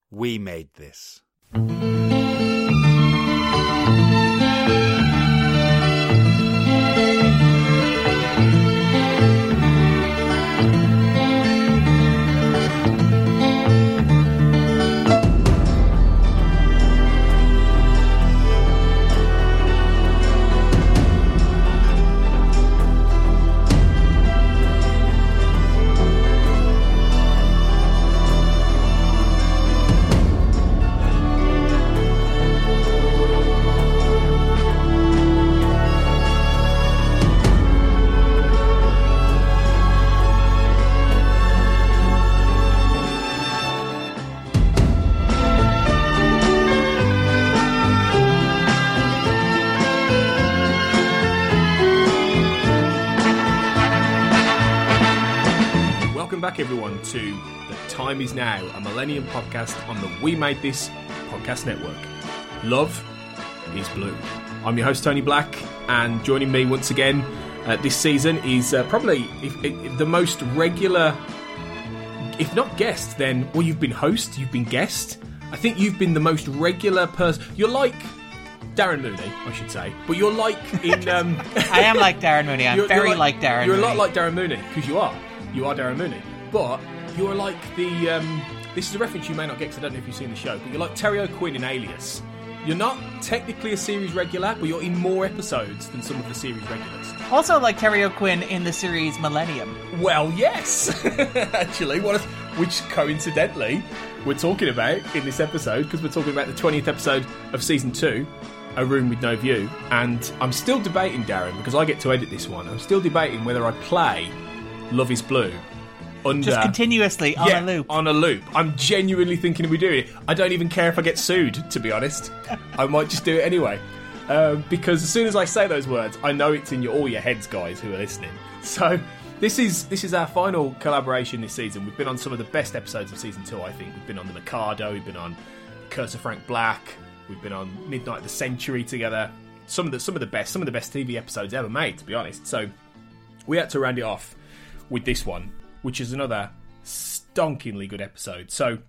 We made this. Everyone to The Time Is Now, a Millennium podcast on the We Made This podcast network. Love is blue. I'm your host Tony Black, and joining me once again this season is probably if the most regular, if not guest, then, well, you've been host, you've been guest. I think you've been the most regular person. You're like Darren Mooney, I should say, but you're like in... I am like Darren Mooney. I'm very like Darren Mooney. You're a lot like Darren Mooney, because you are Darren Mooney. But you're like the... this is a reference you may not get because I don't know if you've seen the show, but you're like Terry O'Quinn in Alias. You're not technically a series regular, but you're in more episodes than some of the series regulars. Also like Terry O'Quinn in the series Millennium. Well, yes. Actually, which coincidentally we're talking about in this episode, because we're talking about the 20th episode of Season 2, A Room With No View. And I'm still debating, Darren, because I get to edit this one, I'm still debating whether I play Love Is Blue just continuously on a loop. On a loop. I'm genuinely thinking we do it. I don't even care if I get sued, to be honest. I might just do it anyway. Because as soon as I say those words, I know it's in all your heads, guys, who are listening. So this is our final collaboration this season. We've been on some of the best episodes of Season 2, I think. We've been on The Mikado, we've been on Curse of Frank Black, we've been on Midnight of the Century together. Some of the best TV episodes ever made, to be honest. So we had to round it off with this one, which is another stonkingly good episode. So,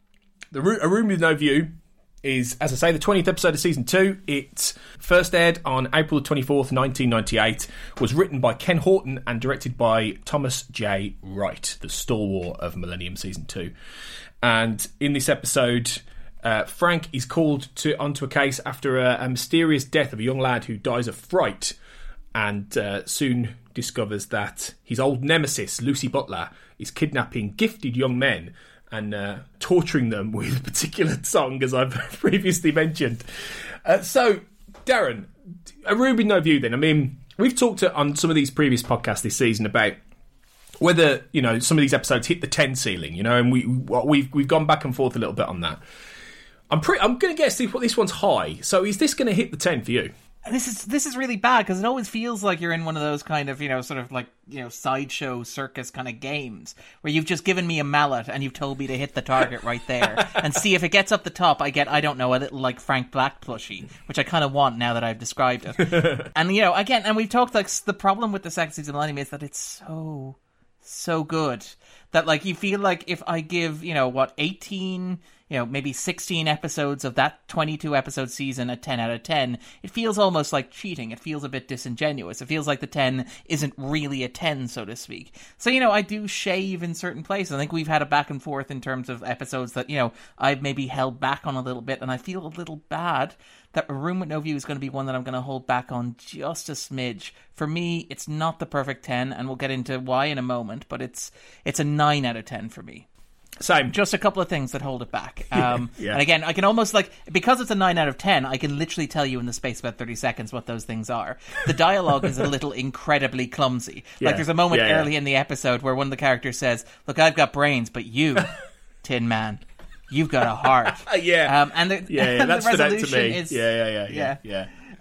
A Room With No View is, as I say, the 20th episode of Season 2. It first aired on April 24th, 1998, was written by Ken Horton and directed by Thomas J. Wright, the stalwart of Millennium Season 2. And in this episode, Frank is called onto a case after a mysterious death of a young lad who dies of fright, and soon discovers that his old nemesis, Lucy Butler, is kidnapping gifted young men and torturing them with a particular song, as I've previously mentioned. So, Darren, A Room With No View then. I mean, we've talked on some of these previous podcasts this season about whether, some of these episodes hit the 10 ceiling, and we've gone back and forth a little bit on that. I'm going to guess this one's high. So is this going to hit the 10 for you? This is really bad, because it always feels like you're in one of those kind of, sort of like, sideshow circus kind of games where you've just given me a mallet and you've told me to hit the target right there and see if it gets up the top. I get, I don't know, a little like Frank Black plushie, which I kind of want now that I've described it. And, again, and we've talked, like, the problem with the second season of Millennium is that it's so good that, like, you feel like if I give, 18... maybe 16 episodes of that 22 episode season a 10 out of 10, it feels almost like cheating. It feels a bit disingenuous. It feels like the 10 isn't really a 10, so to speak. So, I do shave in certain places. I think we've had a back and forth in terms of episodes that, I've maybe held back on a little bit, and I feel a little bad that A Room With No View is going to be one that I'm going to hold back on just a smidge. For me, it's not the perfect 10, and we'll get into why in a moment, but it's a 9 out of 10 for me. Same. Just a couple of things that hold it back. Yeah. And again, I can almost, because it's a 9 out of 10, I can literally tell you in the space of about 30 seconds what those things are. The dialogue is a little incredibly clumsy. Yeah. There's a moment early in the episode where one of the characters says, "Look, I've got brains, but you, Tin Man, you've got a heart." And the that stood out to me. is... Yeah.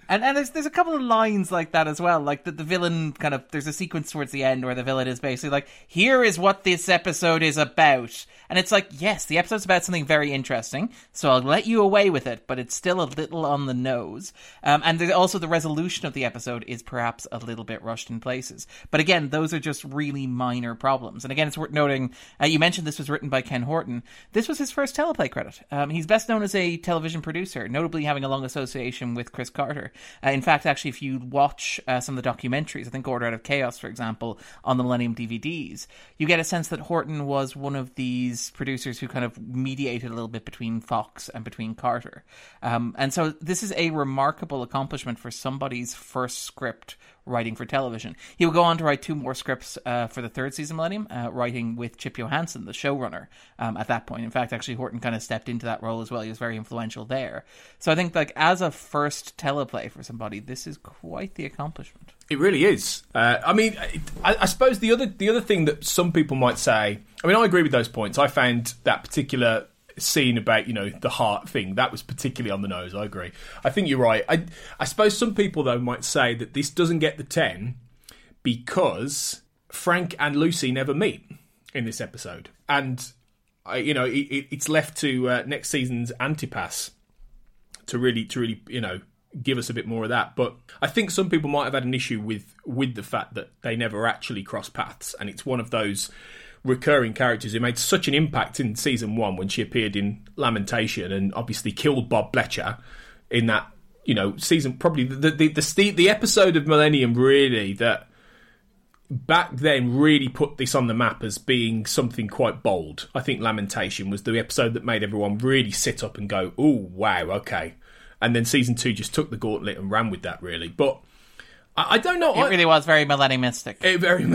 And there's a couple of lines like that as well, like the villain kind of, there's a sequence towards the end where the villain is basically like, here is what this episode is about. And it's like, yes, the episode's about something very interesting, so I'll let you away with it, but it's still a little on the nose. And also the resolution of the episode is perhaps a little bit rushed in places. But again, those are just really minor problems. And again, it's worth noting, you mentioned this was written by Ken Horton. This was his first teleplay credit. He's best known as a television producer, notably having a long association with Chris Carter. In fact, actually, if you watch some of the documentaries, I think Order Out of Chaos, for example, on the Millennium DVDs, you get a sense that Horton was one of these producers who kind of mediated a little bit between Fox and between Carter. And so this is a remarkable accomplishment for somebody's first script writing for television. He would go on to write 2 more scripts for the 3rd season Millennium, writing with Chip Johansson, the showrunner, at that point. In fact, actually, Horton kind of stepped into that role as well. He was very influential there. So I think, like, as a first teleplay for somebody, this is quite the accomplishment. It really is. I mean, I suppose the other thing that some people might say, I mean, I agree with those points. I found that particular scene about, the heart thing, that was particularly on the nose. I agree. I think you're right. I suppose some people, though, might say that this doesn't get the 10 because Frank and Lucy never meet in this episode. And, it's left to next season's Antipass to really, give us a bit more of that. But I think some people might have had an issue with the fact that they never actually cross paths. And it's one of those recurring characters who made such an impact in season 1 when she appeared in Lamentation and obviously killed Bob Fletcher in that, season. Probably the episode of Millennium really that back then really put this on the map as being something quite bold. I think Lamentation was the episode that made everyone really sit up and go, "Oh, wow, okay." And then season 2 just took the gauntlet and ran with that, really. But I don't know. It really was very millenniumistic. Very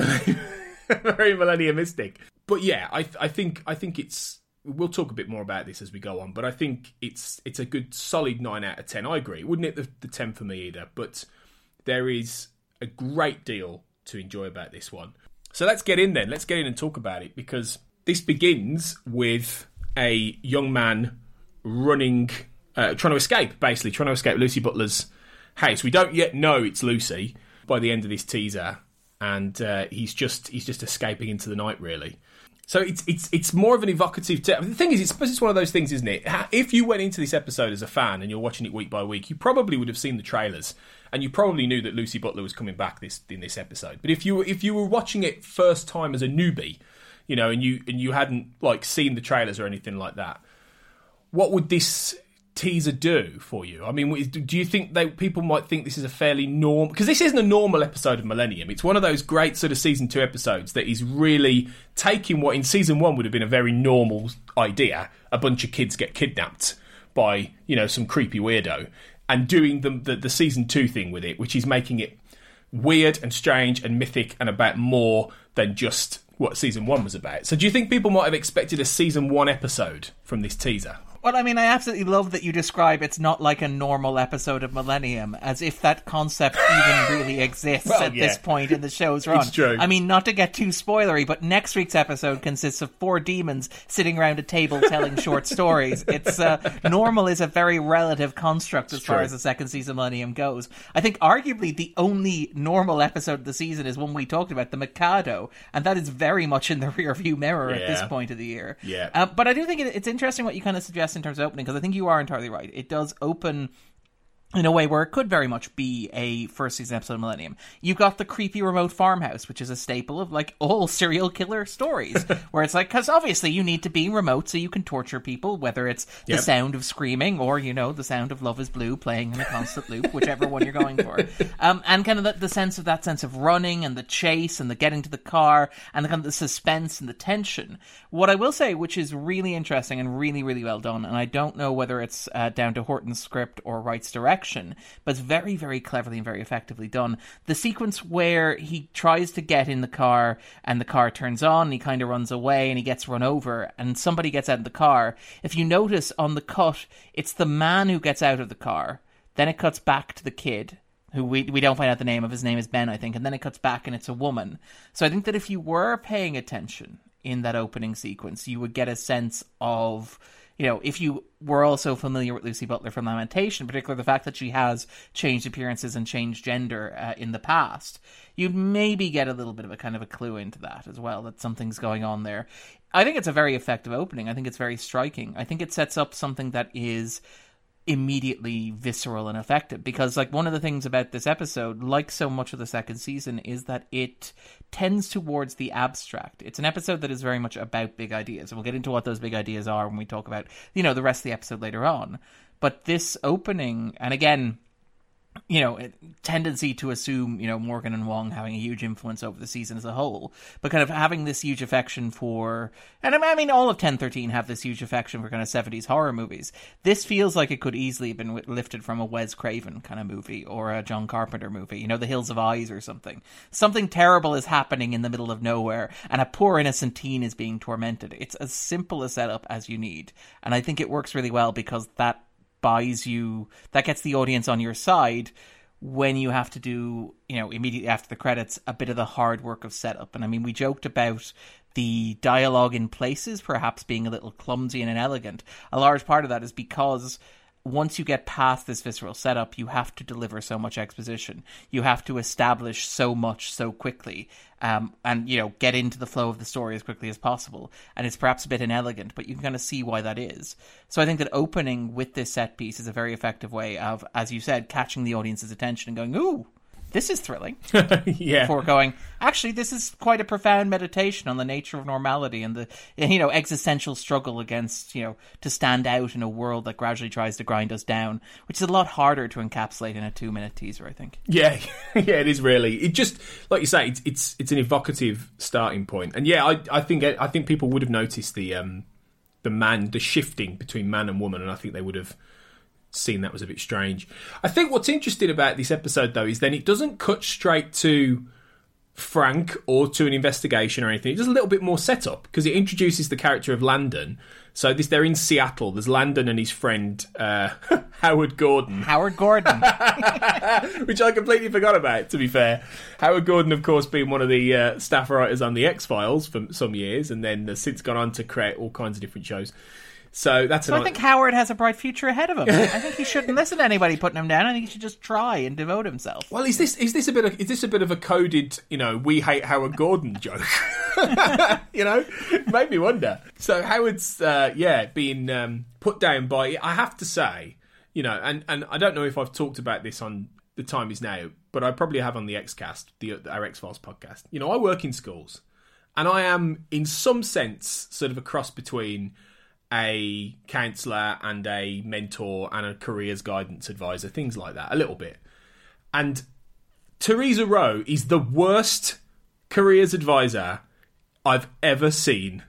millenniumistic. But yeah, I think it's. We'll talk a bit more about this as we go on. But I think it's a good solid 9 out of 10. I agree. Wouldn't it the 10 for me either? But there is a great deal to enjoy about this one. So let's get in then. Let's get in and talk about it, because this begins with a young man trying to escape Lucy Butler's house. We don't yet know it's Lucy by the end of this teaser, and he's just escaping into the night, really. So it's more of an evocative. The thing is, it's one of those things, isn't it? If you went into this episode as a fan and you're watching it week by week, you probably would have seen the trailers, and you probably knew that Lucy Butler was coming back in this episode. But if you were watching it first time as a newbie, and you hadn't seen the trailers or anything like that, what would this teaser do for you? I mean, do you think people might think this is a fairly normal... Because this isn't a normal episode of Millennium. It's one of those great sort of season 2 episodes that is really taking what in season 1 would have been a very normal idea. A bunch of kids get kidnapped by, some creepy weirdo, and doing the season 2 thing with it, which is making it weird and strange and mythic and about more than just what season 1 was about. So do you think people might have expected a season 1 episode from this teaser? Well, I mean, I absolutely love that you describe it's not like a normal episode of Millennium, as if that concept even really exists this point in the show's run. It's true. I mean, not to get too spoilery, but next week's episode consists of 4 demons sitting around a table telling short stories. It's normal is a very relative construct as far as the second season Millennium goes. I think arguably the only normal episode of the season is one we talked about, The Mikado, and that is very much in the rearview mirror at this point of the year. Yeah. But I do think it's interesting what you kind of suggest in terms of opening, because I think you are entirely right. It does open in a way where it could very much be a first season episode of Millennium. You've got the creepy remote farmhouse, which is a staple of all serial killer stories, where it's because obviously you need to be remote so you can torture people, whether it's the sound of screaming or, the sound of Love is Blue playing in a constant loop, whichever one you're going for. And kind of the sense of running and the chase and the getting to the car and the kind of the suspense and the tension. What I will say, which is really interesting and really, really well done, and I don't know whether it's down to Horton's script or Wright's direction, but it's very, very cleverly and very effectively done. The sequence where he tries to get in the car and the car turns on and he kind of runs away and he gets run over and somebody gets out of the car. If you notice on the cut, it's the man who gets out of the car. Then it cuts back to the kid, who we don't find out the name of. His name is Ben, I think. And then it cuts back and it's a woman. So I think that if you were paying attention in that opening sequence, you would get a sense of if you were also familiar with Lucy Butler from Lamentation, particularly the fact that she has changed appearances and changed gender in the past, you'd maybe get a little bit of a kind of a clue into that as well, that something's going on there. I think it's a very effective opening. I think it's very striking. I think it sets up something that is immediately visceral and effective, because like one of the things about this episode, like so much of the second season, is that it tends towards the abstract. It's an episode that is very much about big ideas, and we'll get into what those big ideas are when we talk about the rest of the episode later on. But this opening, and again, tendency to assume, Morgan and Wong having a huge influence over the season as a whole, but kind of having this huge affection for, and I mean, all of 1013 have this huge affection for kind of 70s horror movies. This feels like it could easily have been lifted from a Wes Craven kind of movie, or a John Carpenter movie, The Hills of Eyes or something. Something terrible is happening in the middle of nowhere, and a poor innocent teen is being tormented. It's as simple a setup as you need, and I think it works really well because that gets the audience on your side when you have to do, immediately after the credits, a bit of the hard work of setup. And I mean, we joked about the dialogue in places perhaps being a little clumsy and inelegant. A large part of that is because once you get past this visceral setup, you have to deliver so much exposition. You have to establish so much so quickly, and get into the flow of the story as quickly as possible. And it's perhaps a bit inelegant, but you can kind of see why that is. So I think that opening with this set piece is a very effective way of, as you said, catching the audience's attention and going, ooh, this is thrilling. Yeah. Before going, actually, this is quite a profound meditation on the nature of normality and the, existential struggle against, to stand out in a world that gradually tries to grind us down, which is a lot harder to encapsulate in a 2-minute teaser, I think. Yeah, yeah, it is really. It just, like you say, it's an evocative starting point. And yeah, I think people would have noticed the shifting between man and woman, and I think they would have seen that was a bit strange. I think what's interesting about this episode, though, is then it doesn't cut straight to Frank or to an investigation or anything. It does a little bit more setup, because it introduces the character of Landon. So they're in Seattle. There's Landon and his friend Howard Gordon. Howard Gordon. Which I completely forgot about, to be fair. Howard Gordon, of course, being one of the staff writers on The X-Files for some years, and then has since gone on to create all kinds of different shows. So I think Howard has a bright future ahead of him. I think he shouldn't listen to anybody putting him down. I think he should just try and devote himself. Well, is this a bit of a coded, we hate Howard Gordon joke? Made me wonder. So Howard's being put down by, I have to say, and I don't know if I've talked about this on The Time Is Now, but I probably have on the Xcast, our X-Files podcast. I work in schools, and I am in some sense sort of a cross between a counsellor and a mentor and a careers guidance advisor, things like that, a little bit. And Theresa Rowe is the worst careers advisor I've ever seen.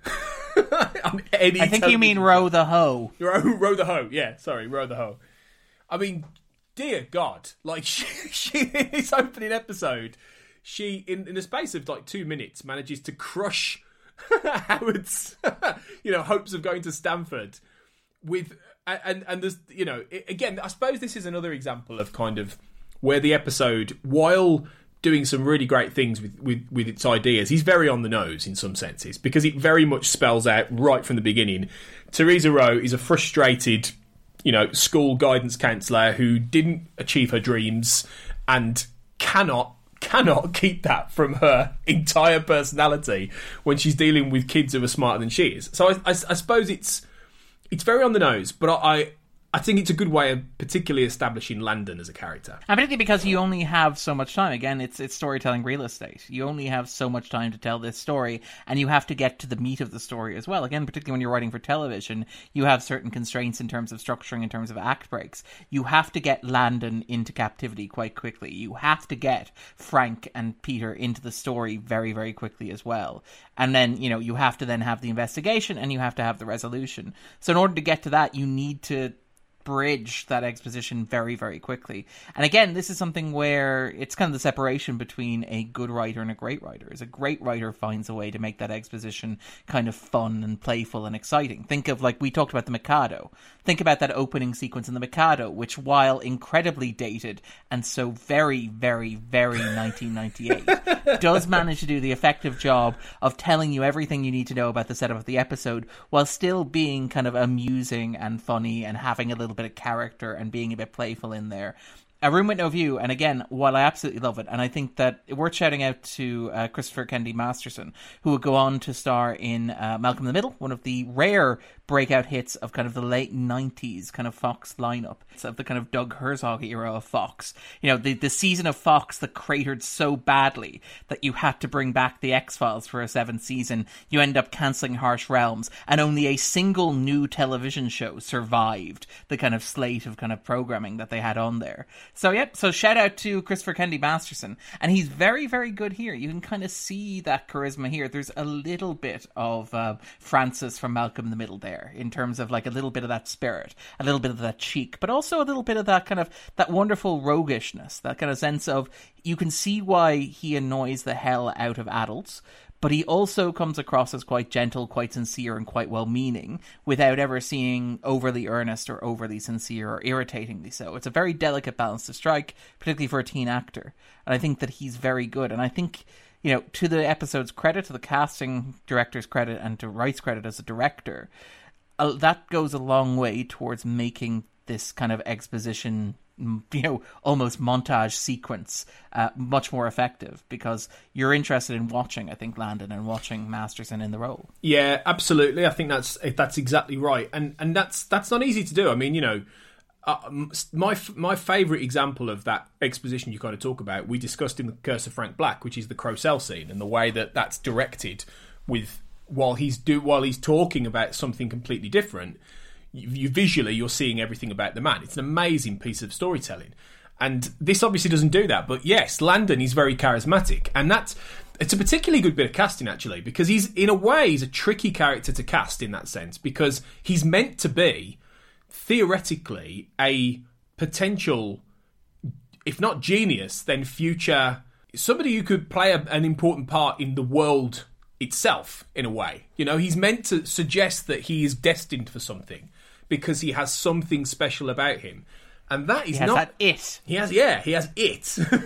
On any I think television. You mean Row the Hoe. Row the Hoe, yeah, sorry, Row the Hoe. I mean, dear God, like, she in this opening episode, she, in the space of like 2 minutes, manages to crush Howard's hopes of going to Stanford with and there's again, I suppose this is another example of kind of where the episode, while doing some really great things with its ideas, is very on the nose in some senses, because it very much spells out right from the beginning Theresa Rowe is a frustrated school guidance counsellor who didn't achieve her dreams and cannot keep that from her entire personality when she's dealing with kids who are smarter than she is. So I suppose it's very on the nose, but I think it's a good way of particularly establishing Landon as a character. And particularly because you only have so much time. Again, it's storytelling real estate. You only have so much time to tell this story, and you have to get to the meat of the story as well. Again, particularly when you're writing for television, you have certain constraints in terms of structuring, in terms of act breaks. You have to get Landon into captivity quite quickly. You have to get Frank and Peter into the story very, very quickly as well. And then, you have to then have the investigation, and you have to have the resolution. So in order to get to that, you need to bridge that exposition very, very quickly. And again, this is something where it's kind of the separation between a good writer and a great writer. Is a great writer finds a way to make that exposition kind of fun and playful and exciting. Think of, like, we talked about The Mikado. think about that opening sequence in The Mikado, which, while incredibly dated and so very, very, very 1998, does manage to do the effective job of telling you everything you need to know about the setup of the episode, while still being kind of amusing and funny and having a little bit of character and being a bit playful in there. A Room with No View, and again, while I absolutely love it, and I think that worth shouting out to Christopher Kennedy Masterson, who would go on to star in Malcolm in the Middle, one of the rare breakout hits of kind of the late 90s kind of Fox lineup, of the kind of Doug Herzog era of Fox. You know, the season of Fox that cratered so badly that you had to bring back the X-Files for a 7th season. You end up cancelling Harsh Realms, and only a single new television show survived the kind of slate of kind of programming that they had on there. So yeah, so shout out to Christopher Kennedy Masterson, and he's very, very good here. You can kind of see that charisma here. There's a little bit of Francis from Malcolm in the Middle there, in terms of like a little bit of that spirit, a little bit of that cheek, but also a little bit of that kind of that wonderful roguishness, that kind of sense of you can see why he annoys the hell out of adults, but he also comes across as quite gentle, quite sincere, and quite well-meaning, without ever seeming overly earnest or overly sincere or irritatingly so. It's a very delicate balance to strike, particularly for a teen actor, and I think that he's very good. And I think, you know, to the episode's credit, to the casting director's credit, and to Wright's credit as a director, that goes a long way towards making this kind of exposition, you know, almost montage sequence much more effective, because you're interested in watching, I think, Landon and watching Masterson in the role. Yeah, absolutely. I think that's exactly right, and that's not easy to do. I mean, you know, my favourite example of that exposition you kind of talk about, we discussed in The Curse of Frank Black, which is the Crow Cell scene, and the way that that's directed with while he's talking about something completely different. You're seeing everything about the man. It's an amazing piece of storytelling. And this obviously doesn't do that. But yes, Landon is very charismatic. And it's a particularly good bit of casting, actually, because he's a tricky character to cast in that sense, because he's meant to be, theoretically, a potential, if not genius, then future, somebody who could play an important part in the world itself, in a way. You know, he's meant to suggest that he is destined for something, because he has something special about him. And that is not... He has it.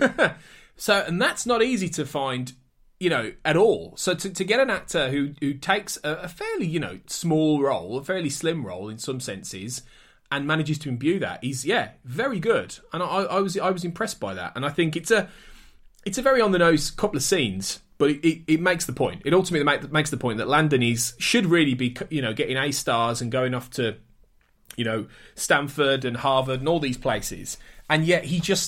So, and that's not easy to find, you know, at all. So to get an actor who takes a fairly, you know, small role, a fairly slim role in some senses, and manages to imbue that, he's, very good. And I was impressed by that. And I think it's a very on-the-nose couple of scenes, but it makes the point. It ultimately makes the point that Landon should really be, you know, getting A stars and going off to, you know, Stanford and Harvard and all these places, and yet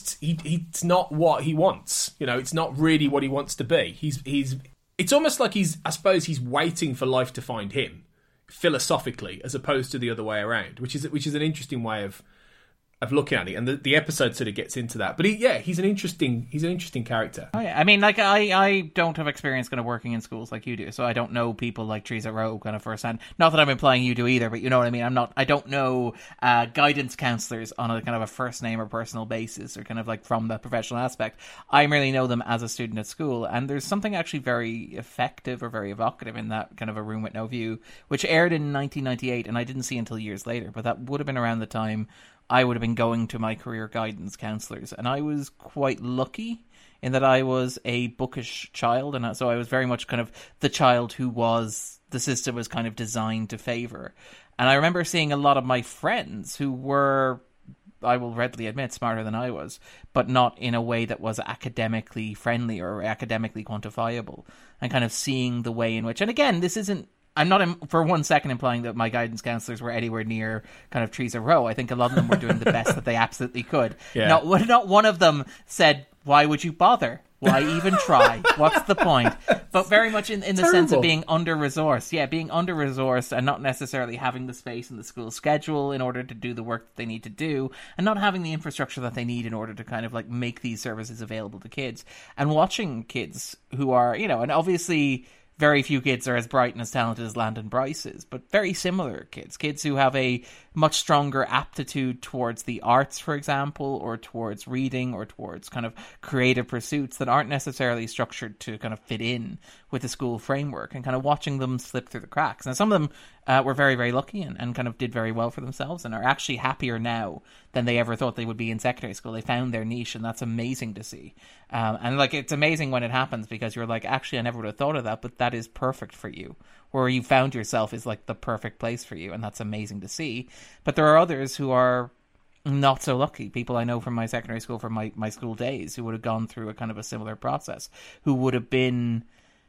he's not what he wants. You know, it's not really what he wants to be. It's almost like he's waiting for life to find him, philosophically, as opposed to the other way around, which is an interesting way of looking at it, and the episode sort of gets into that. But he's an interesting character. Oh, yeah. I mean, like, I don't have experience kind of working in schools like you do, so I don't know people like Teresa Rowe kind of firsthand. Not that I'm implying you do either, but you know what I mean. I don't know guidance counselors on a kind of a first name or personal basis, or kind of like from the professional aspect. I merely know them as a student at school, and there's something actually very effective or very evocative in that kind of A Room with No View, which aired in 1998, and I didn't see until years later, but that would have been around the time I would have been going to my career guidance counsellors, and I was quite lucky in that I was a bookish child, and so I was very much kind of the child who the system was kind of designed to favour. And I remember seeing a lot of my friends who were, I will readily admit, smarter than I was, but not in a way that was academically friendly or academically quantifiable, and kind of seeing the way in which, and again, this isn't, I'm not for 1 second implying that my guidance counsellors were anywhere near kind of Teresa Rowe. I think a lot of them were doing the best that they absolutely could. Yeah. Not one of them said, why would you bother? Why even try? What's the point? But very much in the sense of being under-resourced. Yeah, being under-resourced and not necessarily having the space in the school schedule in order to do the work that they need to do, and not having the infrastructure that they need in order to kind of like make these services available to kids. And watching kids who are, you know, and obviously very few kids are as bright and as talented as Landon Bryce is, but very similar kids who have a much stronger aptitude towards the arts, for example, or towards reading, or towards kind of creative pursuits that aren't necessarily structured to kind of fit in with the school framework, and kind of watching them slip through the cracks. And some of them were very, very lucky and kind of did very well for themselves and are actually happier now than they ever thought they would be in secondary school. They found their niche, and that's amazing to see. And like, it's amazing when it happens, because you're like, actually, I never would have thought of that, but that is perfect for you. Where you found yourself is like the perfect place for you, and that's amazing to see. But there are others who are not so lucky. People I know from my secondary school, from my school days, who would have gone through a kind of a similar process, who would have been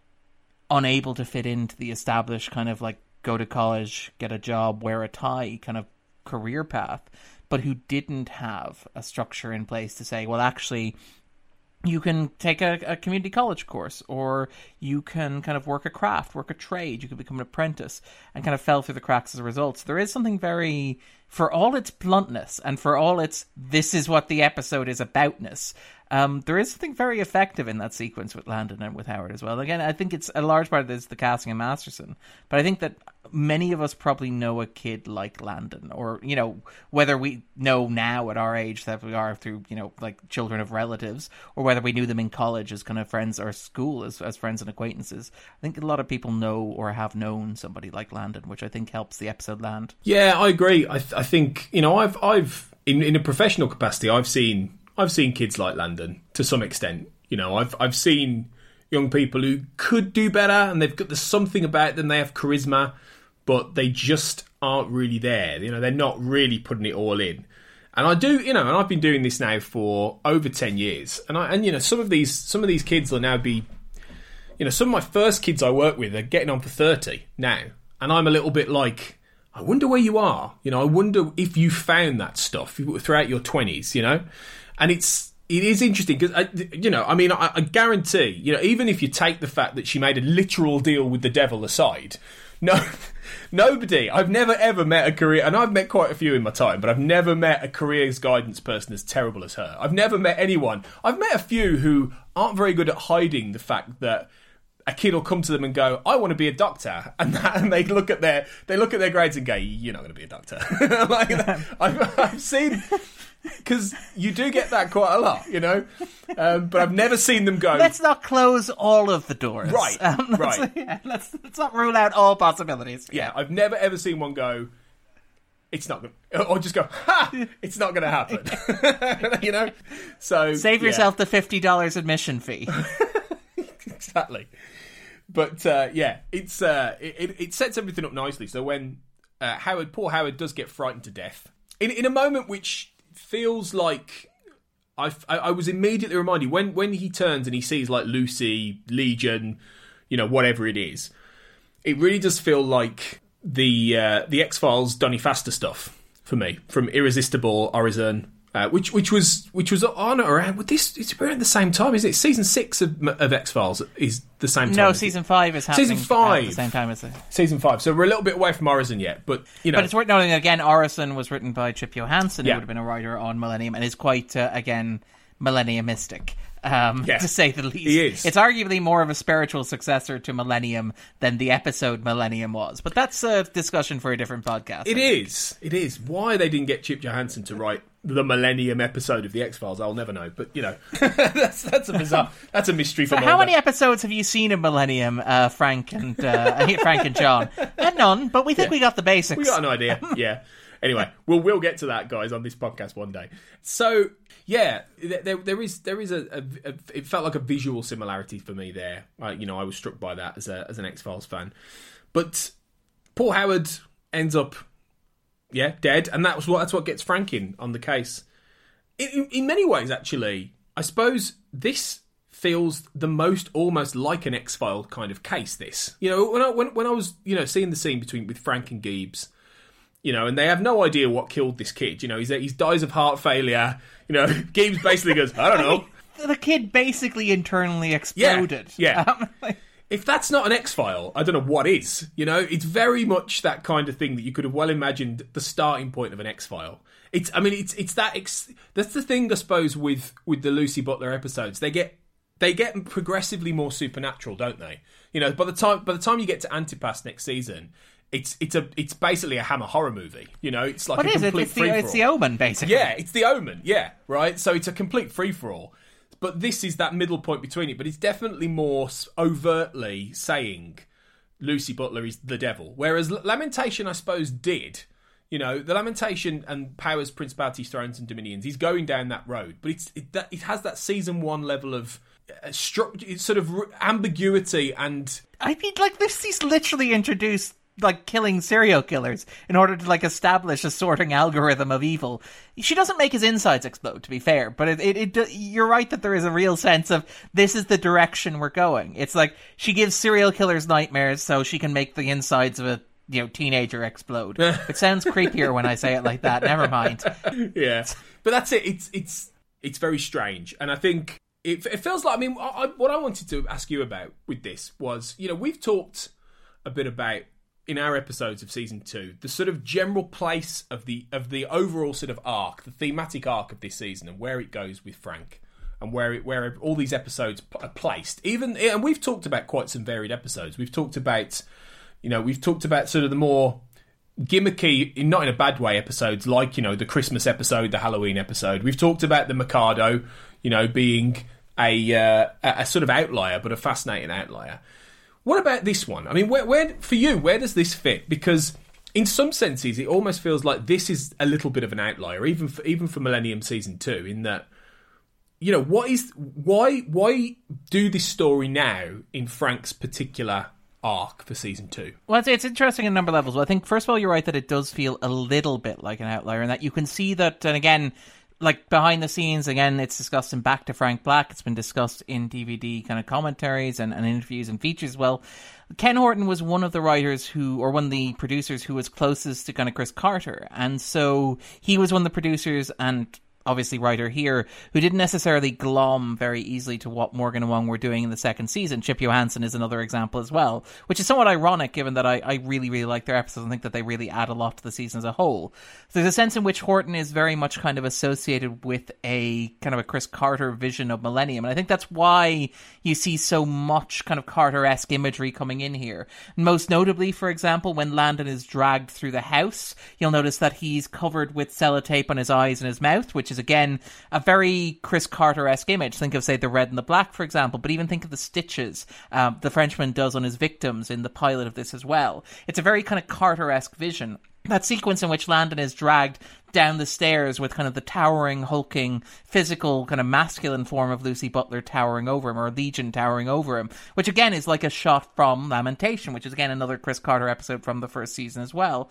unable to fit into the established kind of like go to college, get a job, wear a tie kind of career path, but who didn't have a structure in place to say, well, actually, you can take a community college course, or you can kind of work a craft, work a trade, you could become an apprentice, and kind of fell through the cracks as a result. So there is something very, for all its bluntness and for all its this is what the episode is aboutness, there is something very effective in that sequence with Landon and with Howard as well. Again, I think it's a large part of this, the casting of Masterson, but I think that many of us probably know a kid like Landon, or, you know, whether we know now at our age that we are through, you know, like children of relatives, or whether we knew them in college as kind of friends, or school as friends and acquaintances. I think a lot of people know or have known somebody like Landon, which I think helps the episode land. Yeah, I agree. I think, you know, I've in a professional capacity, I've seen kids like Landon to some extent. You know, I've seen young people who could do better, and there's something about them. They have charisma, but they just aren't really there. You know, they're not really putting it all in. And I do, you know, and I've been doing this now for over 10 years. And you know, some of these kids will now be, you know, some of my first kids I work with are getting on for 30 now. And I'm a little bit like, I wonder where you are. You know, I wonder if you found that stuff throughout your 20s, you know? And it is interesting because, you know, I mean, I guarantee, you know, even if you take the fact that she made a literal deal with the devil aside, nobody, I've never ever met a career, and I've met quite a few in my time, but I've never met a careers guidance person as terrible as her. I've never met anyone. I've met a few who aren't very good at hiding the fact that a kid will come to them and go, I want to be a doctor, and they look at their grades and go, you're not going to be a doctor. Like, I've seen, because you do get that quite a lot, you know, but I've never seen them go, let's not close all of the doors, right, right. Yeah, let's not rule out all possibilities. Yeah, I've never ever seen one go, it's not going to, or just go, ha, it's not going to happen. You know, so save yourself the $50 admission fee. Exactly. But yeah, it sets everything up nicely. So when poor Howard does get frightened to death, in a moment which feels like I was immediately reminded when he turns and he sees like Lucy, Legion, you know, whatever it is, it really does feel like the X-Files Donny Pfaster stuff for me, from Irresistible, Horizon. Which was on around with this. It's around the same time, isn't it? Season 6 of X-Files is the same time. No, season 5 is happening. Season 5 at the same time as season 5. So we're a little bit away from Orison yet, but you know. But it's worth noting again. Orison was written by Chip Johansson, who would have been a writer on Millennium, and is quite again millenniumistic. To say the least. He is. It's arguably more of a spiritual successor to Millennium than the episode Millennium was. But that's a discussion for a different podcast. It is. Why they didn't get Chip Johansson to write the Millennium episode of The X-Files, I'll never know. But, you know, that's a bizarre, that's a mystery for me. How many episodes have you seen of Millennium, Frank and John? None, but we think we got the basics. We got an idea, yeah. Anyway, we'll get to that, guys, on this podcast one day. So, yeah, there is it felt like a visual similarity for me there. You know, I was struck by that as an X-Files fan. But Paul Howard ends up, dead, and that's what gets Frank in on the case. In many ways, actually, I suppose this feels the most almost like an X-File kind of case. This, you know, when I was, you know, seeing the scene with Frank and Gibbs. You know, and they have no idea what killed this kid. You know, he dies of heart failure. You know, Gibbs basically goes, I don't know. The kid basically internally exploded. Yeah. If that's not an X-File, I don't know what is. You know, it's very much that kind of thing that you could have well imagined the starting point of an X-File. It's that's the thing, I suppose, with the Lucy Butler episodes. They get progressively more supernatural, don't they? You know, by the time you get to Antipas next season, it's basically a Hammer horror movie. You know, it's like a complete free-for-all. It's the Omen, basically. Yeah, it's the Omen. Yeah, right. So it's a complete free-for-all. but this is that middle point between it. But it's definitely more overtly saying Lucy Butler is the devil, whereas Lamentation, I suppose, did. You know, the Lamentation and Powers, Principalities, Thrones and Dominions, he's going down that road. But it has that season 1 level of sort of ambiguity and... I mean, like, Lucy's literally introduced, like, killing serial killers in order to, like, establish a sorting algorithm of evil. She doesn't make his insides explode, to be fair, but you're right that there is a real sense of this is the direction we're going. It's like she gives serial killers nightmares so she can make the insides of a teenager explode. It sounds creepier when I say it like that. Never mind. Yeah, but that's it. It's very strange, and I think it feels like. I mean, what I wanted to ask you about with this was, we've talked a bit about in our episodes of season 2 the sort of general place of the overall sort of arc, the thematic arc of this season, and where it goes with Frank, and where all these episodes are placed. And we've talked about quite some varied episodes. We've talked about. We've talked about sort of the more gimmicky, not in a bad way, episodes like, the Christmas episode, the Halloween episode. We've talked about the Mikado, being a sort of outlier, but a fascinating outlier. What about this one? I mean, where for you, where does this fit? Because in some senses, it almost feels like this is a little bit of an outlier, even for Millennium Season 2, in that, why do this story now in Frank's particular arc for season 2? Well, it's interesting in a number of levels. Well, I think, first of all, you're right that it does feel a little bit like an outlier, and that you can see that, and again, like behind the scenes, again, it's discussed in Back to Frank Black. It's been discussed in DVD kind of commentaries and interviews and features. Well, Ken Horton was one of the writers one of the producers who was closest to kind of Chris Carter. And so he was one of the producers and obviously writer here, who didn't necessarily glom very easily to what Morgan and Wong were doing in the second season. Chip Johansson is another example as well, which is somewhat ironic given that I really, really like their episodes and think that they really add a lot to the season as a whole. So there's a sense in which Horton is very much kind of associated with a kind of a Chris Carter vision of Millennium, and I think that's why you see so much kind of Carter-esque imagery coming in here. Most notably, for example, when Landon is dragged through the house, you'll notice that he's covered with sellotape on his eyes and his mouth, which is again a very Chris Carter-esque image. Think of, say, the red and the black, for example, but even think of the stitches the Frenchman does on his victims in the pilot of this as well. It's a very kind of Carter-esque vision. That sequence in which Landon is dragged down the stairs with kind of the towering, hulking, physical, kind of masculine form of Lucy Butler towering over him, or Legion towering over him, which again is like a shot from Lamentation, which is again another Chris Carter episode from the first season as well.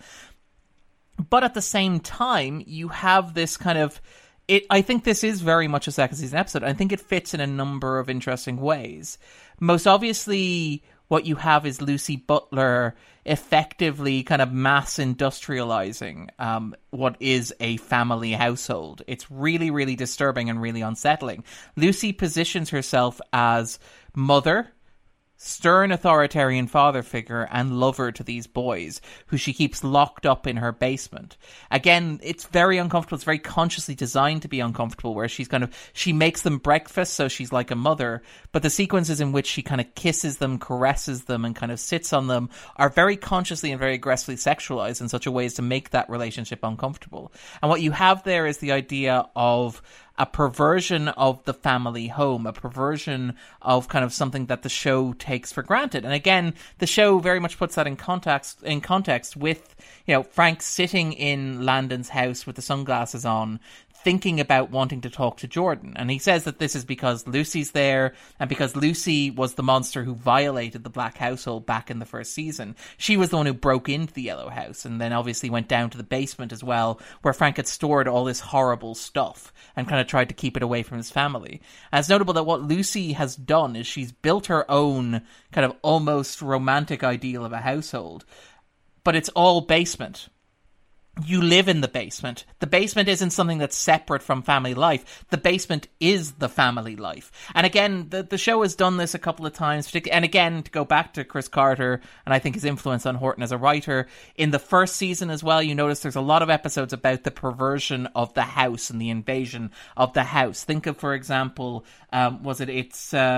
But at the same time, you have this kind of... I think this is very much a second season episode. I think it fits in a number of interesting ways. Most obviously, what you have is Lucy Butler effectively kind of mass industrializing what is a family household. It's really, really disturbing and really unsettling. Lucy positions herself as mother, stern authoritarian father figure, and lover to these boys who she keeps locked up in her basement. Again, it's very uncomfortable. It's very consciously designed to be uncomfortable, where she makes them breakfast, so she's like a mother, but the sequences in which she kind of kisses them, caresses them, and kind of sits on them are very consciously and very aggressively sexualized in such a way as to make that relationship uncomfortable. And what you have there is the idea of a perversion of the family home, a perversion of kind of something that the show takes for granted. And again, the show very much puts that in context with, Frank sitting in Landon's house with the sunglasses on, thinking about wanting to talk to Jordan. And he says that this is because Lucy's there, and because Lucy was the monster who violated the Black household back in the first season. She was the one who broke into the Yellow House, and then obviously went down to the basement as well, where Frank had stored all this horrible stuff and kind of tried to keep it away from his family. And it's notable that what Lucy has done is she's built her own kind of almost romantic ideal of a household, but it's all basement. You live in the basement. The basement isn't something that's separate from family life. The basement is the family life. And again, the show has done this a couple of times. And again, to go back to Chris Carter, and I think his influence on Horton as a writer, in the first season as well, you notice there's a lot of episodes about the perversion of the house and the invasion of the house. Think of, for example,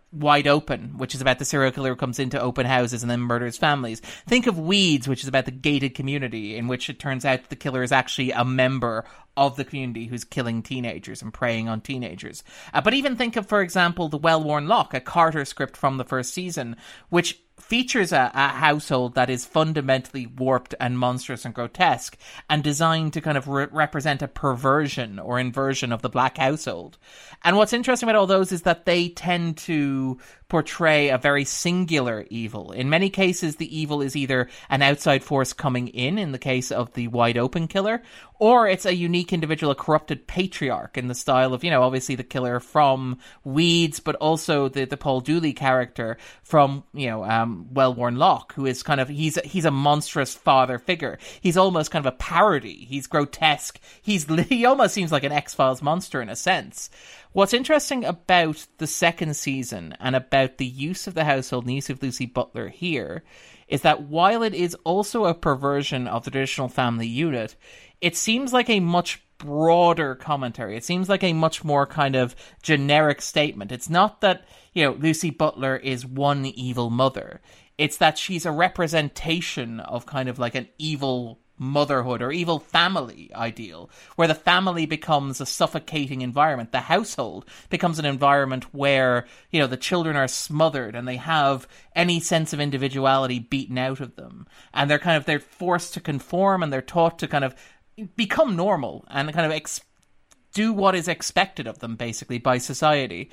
Wide Open, which is about the serial killer who comes into open houses and then murders families. Think of Weeds, which is about the gated community, in which it turns out the killer is actually a member of the community who's killing teenagers and preying on teenagers. But even think of, for example, The Well-Worn Lock, a Carter script from the first season, which features a household that is fundamentally warped and monstrous and grotesque and designed to kind of represent a perversion or inversion of the black household. And what's interesting about all those is that they tend to portray a very singular evil. In many cases, the evil is either an outside force coming in the case of the Wide Open killer, or it's a unique individual, a corrupted patriarch in the style of, obviously the killer from Weeds, but also the Paul Dooley character from, Well-Worn Lock, who is kind of, he's a monstrous father figure. He's almost kind of a parody. He's grotesque. He almost seems like an X-Files monster in a sense. What's interesting about the second season and about the use of the household and the use of Lucy Butler here is that while it is also a perversion of the traditional family unit, it seems like a much broader commentary. It seems like a much more kind of generic statement. It's not that, Lucy Butler is one evil mother. It's that she's a representation of kind of like an evil motherhood or evil family ideal, where the family becomes a suffocating environment. The household becomes an environment where, the children are smothered and they have any sense of individuality beaten out of them. And they're forced to conform, and they're taught to kind of become normal and kind of do what is expected of them, basically, by society.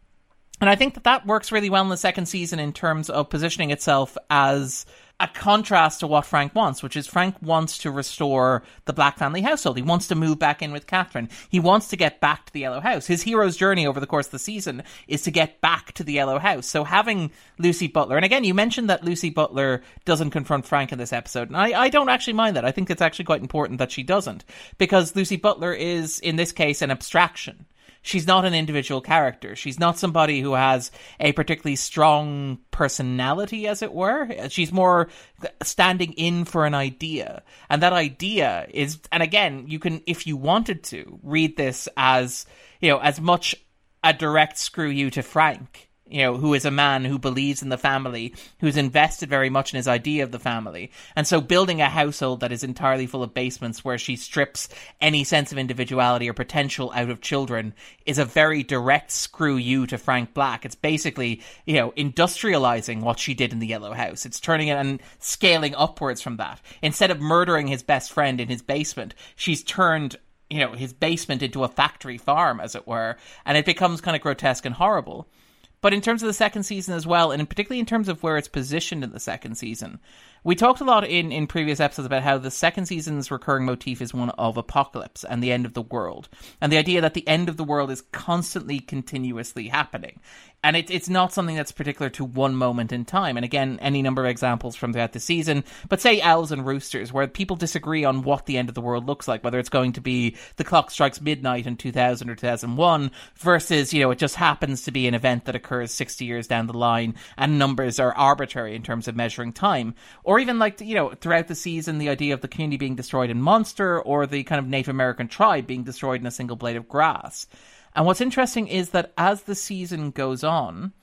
And I think that works really well in the second season in terms of positioning itself as a contrast to what Frank wants, which is Frank wants to restore the black family household. He wants to move back in with Catherine. He wants to get back to the Yellow House. His hero's journey over the course of the season is to get back to the Yellow House. So having Lucy Butler, and again, you mentioned that Lucy Butler doesn't confront Frank in this episode, and I don't actually mind that. I think it's actually quite important that she doesn't, because Lucy Butler is, in this case, an abstraction. She's not an individual character. She's not somebody who has a particularly strong personality, as it were. She's more standing in for an idea. And that idea is, and again, you can, if you wanted to, read this as, as much a direct screw you to Frank, who is a man who believes in the family, who's invested very much in his idea of the family. And so building a household that is entirely full of basements where she strips any sense of individuality or potential out of children is a very direct screw you to Frank Black. It's basically, industrializing what she did in the Yellow House. It's turning it and scaling upwards from that. Instead of murdering his best friend in his basement, she's turned his basement into a factory farm, as it were, and it becomes kind of grotesque and horrible. But in terms of the second season as well, and particularly in terms of where it's positioned in the second season, we talked a lot in previous episodes about how the second season's recurring motif is one of apocalypse and the end of the world. And the idea that the end of the world is constantly, continuously happening. And it's not something that's particular to one moment in time. And again, any number of examples from throughout the season, but say Owls and Roosters, where people disagree on what the end of the world looks like, whether it's going to be the clock strikes midnight in 2000 or 2001 versus, it just happens to be an event that occurs 60 years down the line and numbers are arbitrary in terms of measuring time. Or even throughout the season, the idea of the community being destroyed in Monster or the kind of Native American tribe being destroyed in a single blade of grass. And what's interesting is that as the season goes on,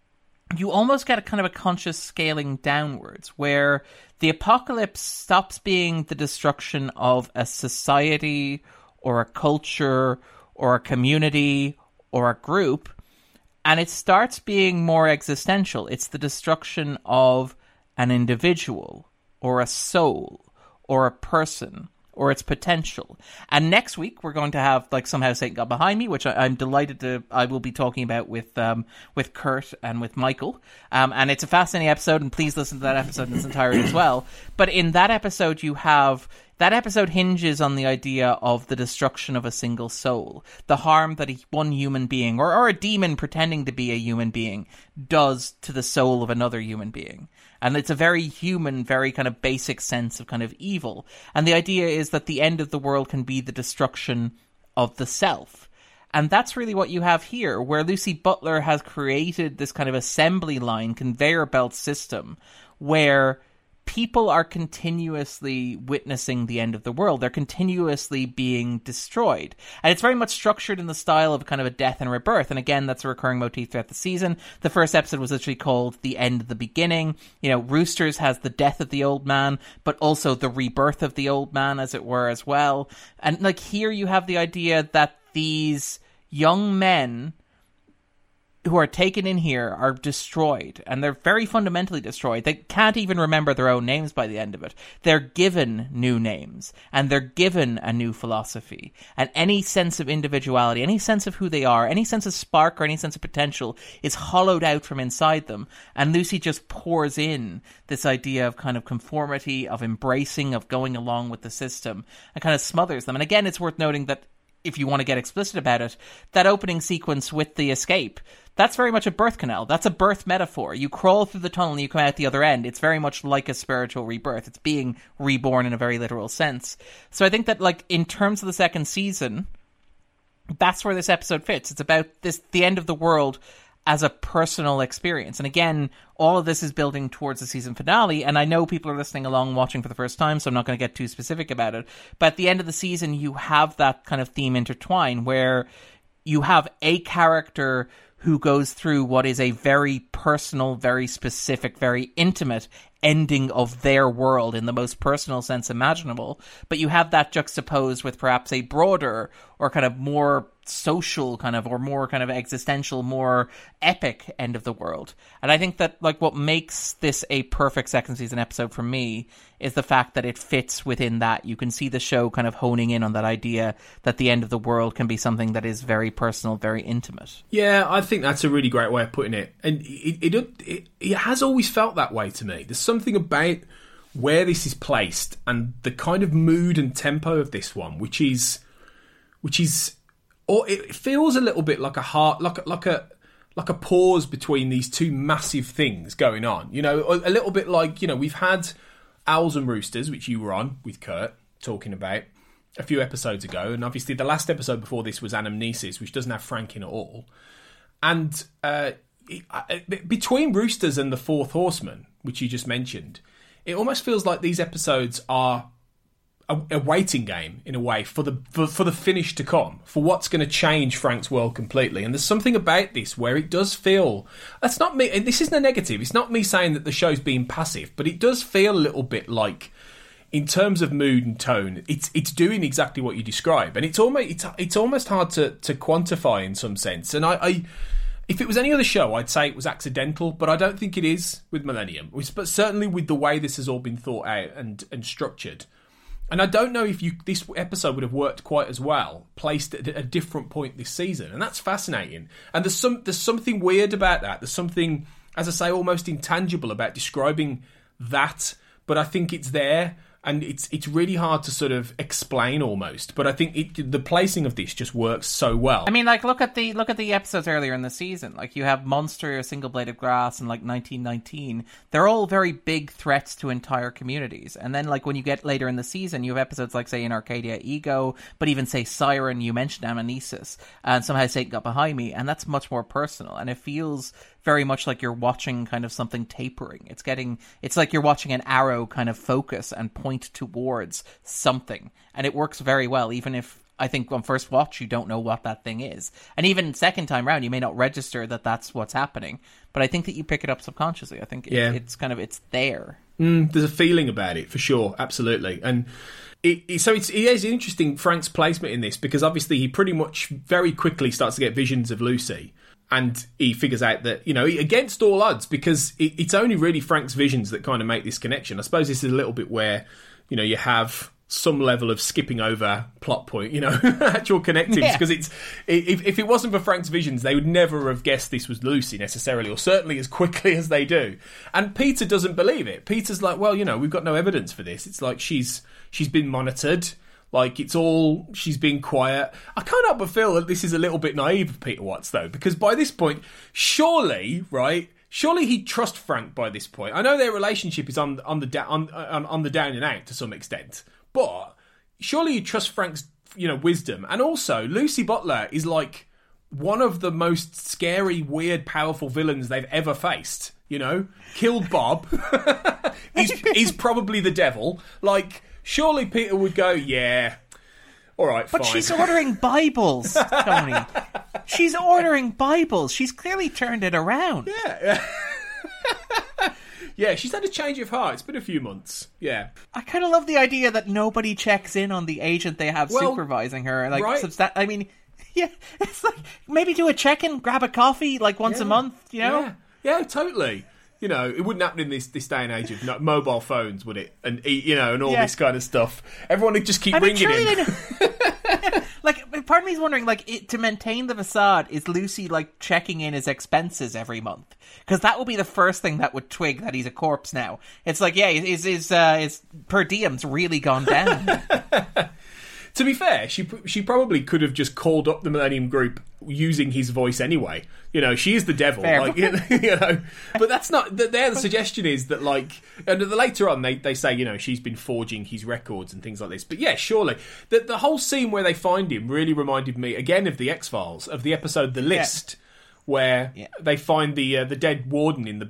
you almost get a kind of a conscious scaling downwards, where the apocalypse stops being the destruction of a society or a culture or a community or a group, and it starts being more existential. It's the destruction of an individual or a soul or a person or its potential. And next week we're going to have Somehow Satan Got Behind Me, which I'm delighted I will be talking about with Kurt and with Michael. And it's a fascinating episode, and please listen to that episode in its entirety as well. But in that episode that episode hinges on the idea of the destruction of a single soul, the harm that one human being, or a demon pretending to be a human being, does to the soul of another human being. And it's a very human, very kind of basic sense of kind of evil. And the idea is that the end of the world can be the destruction of the self. And that's really what you have here, where Lucy Butler has created this kind of assembly line, conveyor belt system, where people are continuously witnessing the end of the world. They're continuously being destroyed. And it's very much structured in the style of kind of a death and rebirth. And again, that's a recurring motif throughout the season. The first episode was literally called The End of the Beginning. You know, Roosters has the death of the old man, but also the rebirth of the old man, as it were, as well. And like here you have the idea that these young men who are taken in here are destroyed, and they're very fundamentally destroyed. They can't even remember their own names by the end of it. They're given new names, and they're given a new philosophy, and any sense of individuality, any sense of who they are, any sense of spark or any sense of potential is hollowed out from inside them. And Lucy just pours in this idea of kind of conformity, of embracing, of going along with the system, and kind of smothers them. And again, it's worth noting that if you want to get explicit about it, that opening sequence with the escape, that's very much a birth canal. That's a birth metaphor. You crawl through the tunnel and you come out the other end. It's very much like a spiritual rebirth. It's being reborn in a very literal sense. So I think that, like, in terms of the second season, that's where this episode fits. It's about the end of the world as a personal experience. And again, all of this is building towards the season finale, and I know people are listening along watching for the first time, so I'm not going to get too specific about it. But at the end of the season, you have that kind of theme intertwine where you have a character who goes through what is a very personal, very specific, very intimate ending of their world in the most personal sense imaginable, but you have that juxtaposed with perhaps a broader or kind of more social kind of, or more kind of existential, more epic end of the world. And I think that, like, what makes this a perfect second season episode for me is the fact that it fits within that. You can see the show kind of honing in on that idea that the end of the world can be something that is very personal, very intimate. Yeah, I think that's a really great way of putting it. And it has always felt that way to me. There's something about where this is placed and the kind of mood and tempo of this one, which is, or it feels a little bit like a pause between these two massive things going on. You know, a little bit like, you know, we've had Owls and Roosters, which you were on with Kurt talking about a few episodes ago, and obviously the last episode before this was Anamnesis, which doesn't have Frank in at all. And between Roosters and the Fourth Horseman, which you just mentioned, it almost feels like these episodes are a waiting game in a way for the finish to come, for what's going to change Frank's world completely. And there's something about this where it does feel, that's not me, this isn't a negative, it's not me saying that the show's being passive, but it does feel a little bit like, in terms of mood and tone, it's doing exactly what you describe, and it's almost hard to quantify in some sense. And I if it was any other show, I'd say it was accidental, but I don't think it is with Millennium. But certainly with the way this has all been thought out and structured. And I don't know if this episode would have worked quite as well placed at a different point this season, and that's fascinating. And there's something weird about that. There's something, as I say, almost intangible about describing that, but I think it's there. And it's really hard to sort of explain almost, but I think the placing of this just works so well. I mean, like, look at the episodes earlier in the season. Like, you have Monster, Single Blade of Grass, and like 1919. They're all very big threats to entire communities. And then, like, when you get later in the season, you have episodes like, say, in Arcadia, Ego, but even, say, Siren. You mentioned Amnesis, and Somehow Satan Got Behind Me, and that's much more personal, and it feels very much like you're watching kind of something tapering. It's like you're watching an arrow kind of focus and point towards something. And it works very well, even if I think on first watch you don't know what that thing is. And even second time round, you may not register that that's what's happening. But I think that you pick it up subconsciously. I think it's it's there. There's a feeling about it, for sure. Absolutely. And it is interesting, Frank's placement in this, because obviously he pretty much very quickly starts to get visions of Lucy. And he figures out that, you know, against all odds, because it's only really Frank's visions that kind of make this connection. I suppose this is a little bit where, you know, you have some level of skipping over plot point, you know, actual connectives. Because if it wasn't for Frank's visions, they would never have guessed this was Lucy necessarily, or certainly as quickly as they do. And Peter doesn't believe it. Peter's like, well, you know, we've got no evidence for this. It's like she's been monitored. Like, she's being quiet. I can't help but feel that this is a little bit naive of Peter Watts, though, because by this point, surely he'd trust Frank by this point. I know their relationship is on the down and out to some extent, but surely he'd trust Frank's, you know, wisdom. And also, Lucy Butler is like one of the most scary, weird, powerful villains they've ever faced. You know, killed Bob. he's probably the devil. Like, surely Peter would go, yeah, all right, fine. But she's ordering Bibles, Tony. She's ordering Bibles. She's clearly turned it around. Yeah. Yeah, she's had a change of heart. It's been a few months. Yeah. I kind of love the idea that nobody checks in on the agent they have supervising her. Like, right. I mean, yeah, it's like, maybe do a check-in, grab a coffee, like, once a month, you know? Yeah, totally. You know, it wouldn't happen in this day and age of mobile phones, would it? And, you know, and all this kind of stuff. Everyone would just keep ringing him. Like, part of me is wondering, like, to maintain the facade, is Lucy, like, checking in his expenses every month? Because that would be the first thing that would twig that he's a corpse now. It's like, yeah, his per diem's really gone down. To be fair, she probably could have just called up the Millennium Group using his voice anyway. You know, she is the devil. Fair. Like, you know, but that's not. The suggestion is that, like, and later on they say, you know, she's been forging his records and things like this. But yeah, surely the whole scene where they find him really reminded me again of the X-Files, of the episode The List, where they find the dead warden in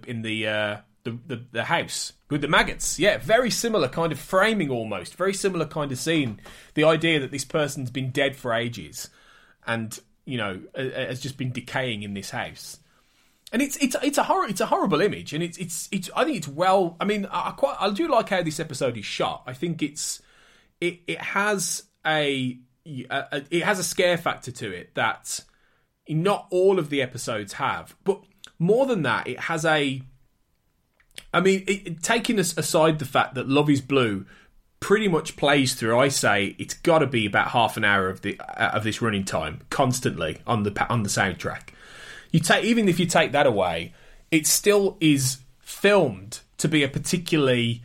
the house with the maggots. Yeah, very similar kind of framing almost. Very similar kind of scene. The idea that this person's been dead for ages and, you know, has just been decaying in this house. And it's a horrible image, and it's I think it's well. I mean, I do like how this episode is shot. I think it has a scare factor to it that not all of the episodes have, but more than that, it has a. I mean, taking us aside the fact that Love Is Blue pretty much plays through, I say it's got to be about half an hour of this running time constantly on the soundtrack. Even if you take that away, it still is filmed to be a particularly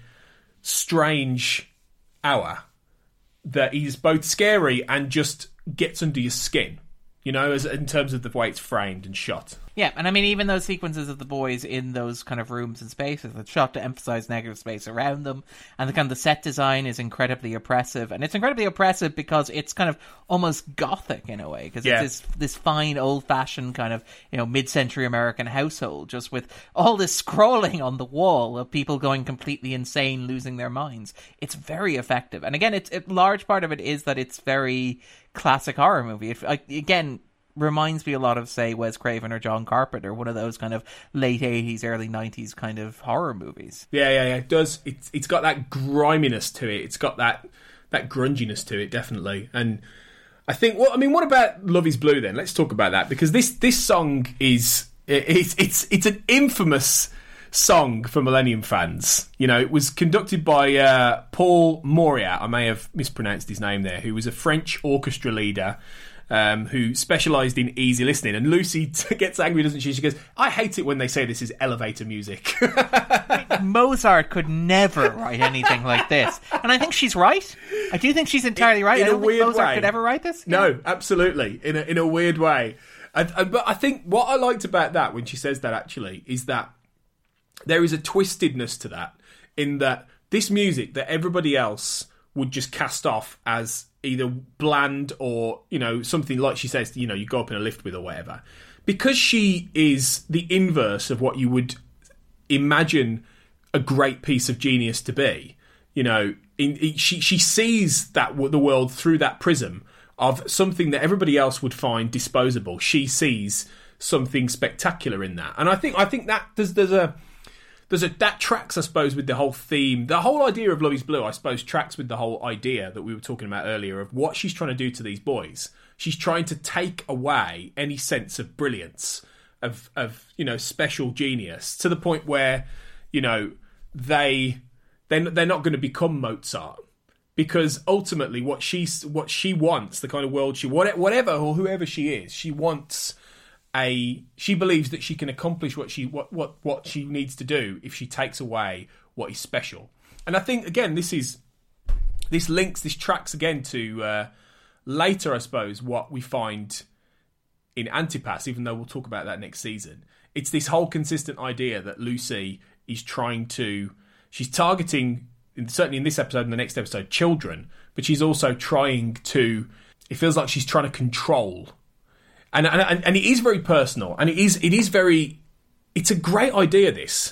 strange hour that is both scary and just gets under your skin. You know, in terms of the way it's framed and shot. Yeah, and I mean, even those sequences of the boys in those kind of rooms and spaces, it's shot to emphasize negative space around them, and the kind of the set design is incredibly oppressive, and it's incredibly oppressive because it's kind of almost gothic in a way, because it's this fine, old-fashioned kind of, you know, mid-century American household, just with all this scrolling on the wall of people going completely insane, losing their minds. It's very effective, and again, a large part of it is that it's very classic horror movie. Again, reminds me a lot of, say, Wes Craven or John Carpenter, one of those kind of late 80s, early 90s kind of horror movies. Yeah, it does. It's got that griminess to it. It's got that grunginess to it, definitely. And I think, what about Love Is Blue then? Let's talk about that, because this song it's an infamous song for Millennium fans. You know, it was conducted by Paul Mauriat. I may have mispronounced his name there, who was a French orchestra leader who specialised in easy listening. And Lucy gets angry, doesn't she? She goes, I hate it when they say this is elevator music. Mozart could never write anything like this. And I think she's right. I do think she's entirely right. I don't think Mozart could ever write this. No, absolutely. In a weird way. But I think what I liked about that, when she says that actually, is that there is a twistedness to that, in that this music that everybody else would just cast off as either bland or, you know, something like she says, you know, you go up in a lift with or whatever. Because she is the inverse of what you would imagine a great piece of genius to be, you know, she sees the world through that prism of something that everybody else would find disposable. She sees something spectacular in that. And I think that that tracks, I suppose, with the whole theme. The whole idea of Love Is Blue, I suppose, tracks with the whole idea that we were talking about earlier of what she's trying to do to these boys. She's trying to take away any sense of brilliance, of you know, special genius, to the point where, you know, they're not going to become Mozart, because ultimately what she wants, the kind of world whatever or whoever she is, she wants. She believes that she can accomplish what she needs to do if she takes away what is special. And I think, again, this tracks again to later, I suppose, what we find in Antipas, even though we'll talk about that next season. It's this whole consistent idea that Lucy is she's targeting, certainly in this episode and the next episode, children, but she's also it feels like she's trying to control. and it is very personal, and it's a great idea. This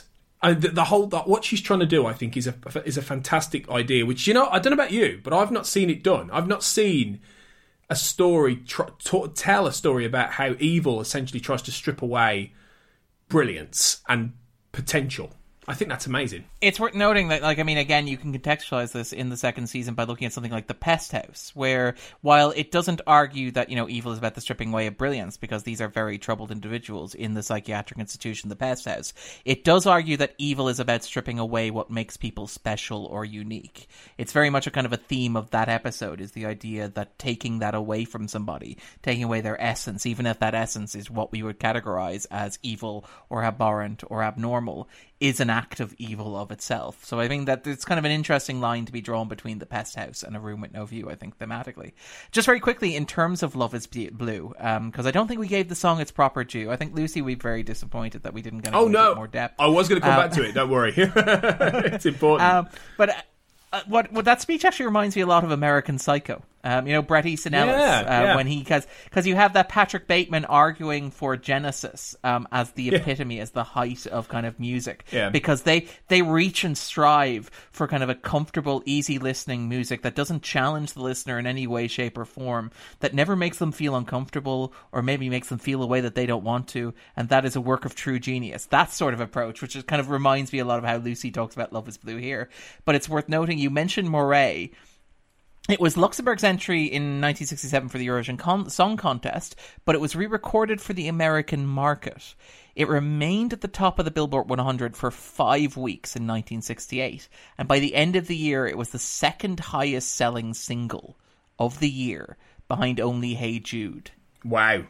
what she's trying to do, I think, is a fantastic idea. Which, you know, I don't know about you, but I've not seen it done. I've not seen a story tell a story about how evil essentially tries to strip away brilliance and potential. I think that's amazing. It's worth noting that, like, I mean, again, you can contextualize this in the second season by looking at something like The Pest House, where while it doesn't argue that, you know, evil is about the stripping away of brilliance, because these are very troubled individuals in the psychiatric institution, The Pest House, it does argue that evil is about stripping away what makes people special or unique. It's very much a kind of a theme of that episode, is the idea that taking that away from somebody, taking away their essence, even if that essence is what we would categorize as evil or abhorrent or abnormal, is an act of evil of itself. So I think that it's kind of an interesting line to be drawn between The Pest House and A Room with No View, I think, thematically. Just very quickly, in terms of Love is Blue, because I don't think we gave the song its proper due. I think, Lucy, we're very disappointed that we didn't get into more depth. I was going to come back to it, don't worry. It's important. What that speech actually reminds me a lot of American Psycho. You know, Bret Easton Ellis, when because you have that Patrick Bateman arguing for Genesis as the epitome, as the height of kind of music, because they reach and strive for kind of a comfortable, easy listening music that doesn't challenge the listener in any way, shape, or form, that never makes them feel uncomfortable or maybe makes them feel a way that they don't want to, and that is a work of true genius. That sort of approach, which is kind of reminds me a lot of how Lucy talks about Love is Blue here. But it's worth noting, you mentioned Moray. It was Luxembourg's entry in 1967 for the Eurovision Song Contest, but it was re-recorded for the American market. It remained at the top of the Billboard 100 for 5 weeks in 1968, and by the end of the year, it was the second highest selling single of the year, behind only Hey Jude. Wow,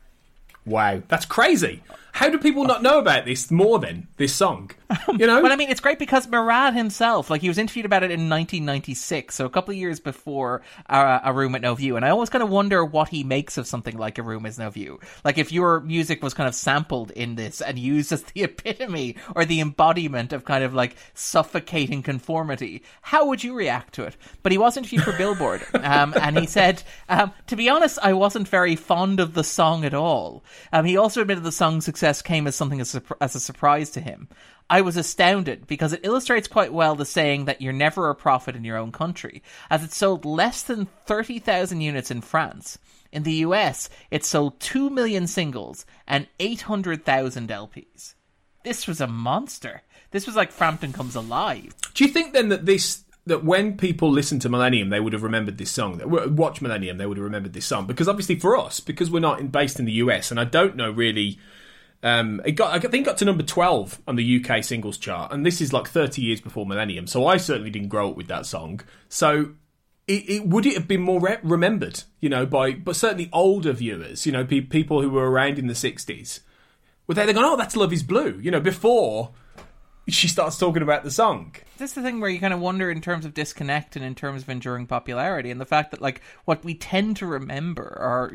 that's crazy. How do people not know about this more than this song? You know? Well, I mean, it's great because Murad himself, like, he was interviewed about it in 1996, so a couple of years before A Room with No View, and I always kind of wonder what he makes of something like A Room with No View. Like, if your music was kind of sampled in this and used as the epitome or the embodiment of kind of, like, suffocating conformity, how would you react to it? But he was interviewed for Billboard, and he said, to be honest, I wasn't very fond of the song at all. He also admitted the song's success came as something as a surprise to him. I was astounded because it illustrates quite well the saying that you're never a prophet in your own country, as it sold less than 30,000 units in France. In the US, it sold 2 million singles and 800,000 LPs. This was a monster. This was like Frampton Comes Alive. Do you think then that when people listen to Millennium, they would have remembered this song? Watch Millennium, they would have remembered this song. Because obviously for us, because we're not based in the US, and I don't know really... I think it got to number 12 on the UK singles chart, and this is like 30 years before Millennium, so I certainly didn't grow up with that song. So would it have been more remembered, you know, but certainly older viewers, you know, people who were around in the 60s? Would they gone, oh, that's Love is Blue, you know, before she starts talking about the song? This is the thing where you kind of wonder in terms of disconnect and in terms of enduring popularity, and the fact that, like, what we tend to remember are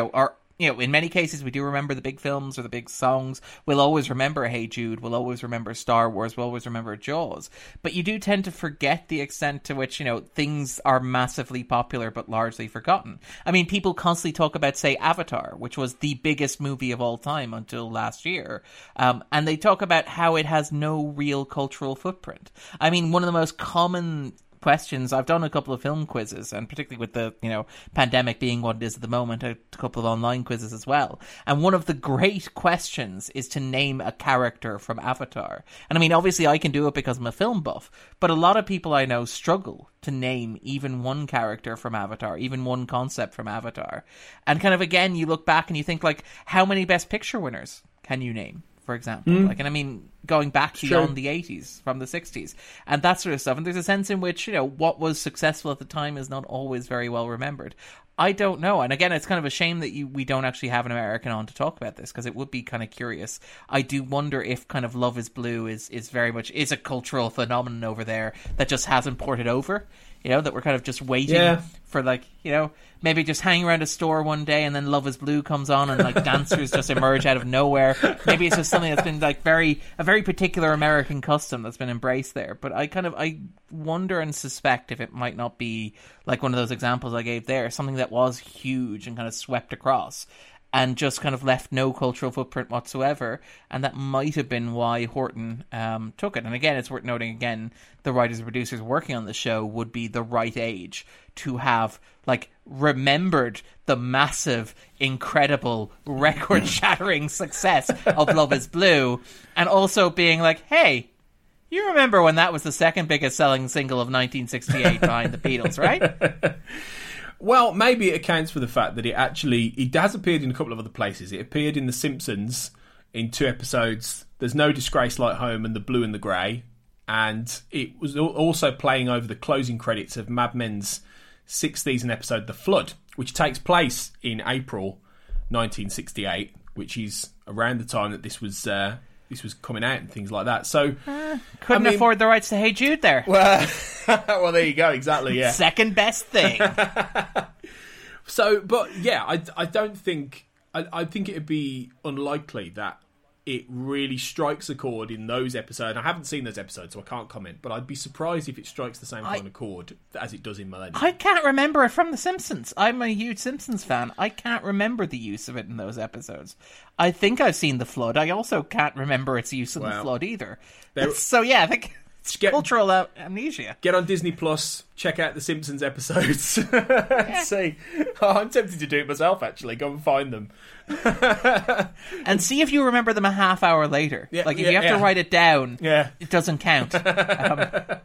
in many cases, we do remember the big films or the big songs. We'll always remember Hey Jude. We'll always remember Star Wars. We'll always remember Jaws. But you do tend to forget the extent to which, you know, things are massively popular but largely forgotten. I mean, people constantly talk about, say, Avatar, which was the biggest movie of all time until last year. And they talk about how it has no real cultural footprint. I mean, one of the most common questions, I've done a couple of film quizzes, and particularly with the, you know, pandemic being what it is at the moment, a couple of online quizzes as well, and one of the great questions is to name a character from Avatar. And I mean, obviously I can do it because I'm a film buff, but a lot of people I know struggle to name even one character from Avatar, even one concept from Avatar. And kind of, again, you look back and you think, like, how many Best Picture winners can you name, for example? Like, and I mean, going back beyond the 80s, from the 60s, and that sort of stuff. And there's a sense in which, you know, what was successful at the time is not always very well remembered. I don't know. And again, it's kind of a shame that we don't actually have an American on to talk about this, because it would be kind of curious. I do wonder if kind of Love is Blue is very much is a cultural phenomenon over there that just hasn't ported over. You know, that we're kind of just waiting for, like, you know, maybe just hanging around a store one day and then Love is Blue comes on and, like, dancers just emerge out of nowhere. Maybe it's just something that's been, like, a very particular American custom that's been embraced there. But I wonder and suspect if it might not be like one of those examples I gave there, something that was huge and kind of swept across. and just kind of left no cultural footprint whatsoever. And that might have been why Horton took it. And again, it's worth noting again, the writers and producers working on the show would be the right age to have like remembered the massive, incredible, record-shattering success of Love Is Blue, and also being like, hey, you remember when that was the second biggest selling single of 1968 behind the Beatles, right? Well, maybe it accounts for the fact that it has appeared in a couple of other places. It appeared in The Simpsons in 2 episodes. There's No Disgrace Like Home and The Blue and the Grey. And it was also playing over the closing credits of Mad Men's 6th season episode The Flood, which takes place in April 1968, which is around the time that this was coming out and things like that. So couldn't afford the rights to Hey Jude there. Well, well, there you go. Exactly. Yeah. Second best thing. So, but yeah, I don't think I think it'd be unlikely that it really strikes a chord in those episodes. I haven't seen those episodes, so I can't comment, but I'd be surprised if it strikes the same kind of chord as it does in Millennium. I can't remember it from The Simpsons. I'm a huge Simpsons fan. I can't remember the use of it in those episodes. I think I've seen The Flood. I also can't remember its use in The Flood either. So yeah, I think it's cultural amnesia. Get on Disney Plus, check out the Simpsons episodes, and see. Oh, I'm tempted to do it myself, actually. Go and find them. And see if you remember them a half hour later. Yeah, like, if you have to write it down, it doesn't count. But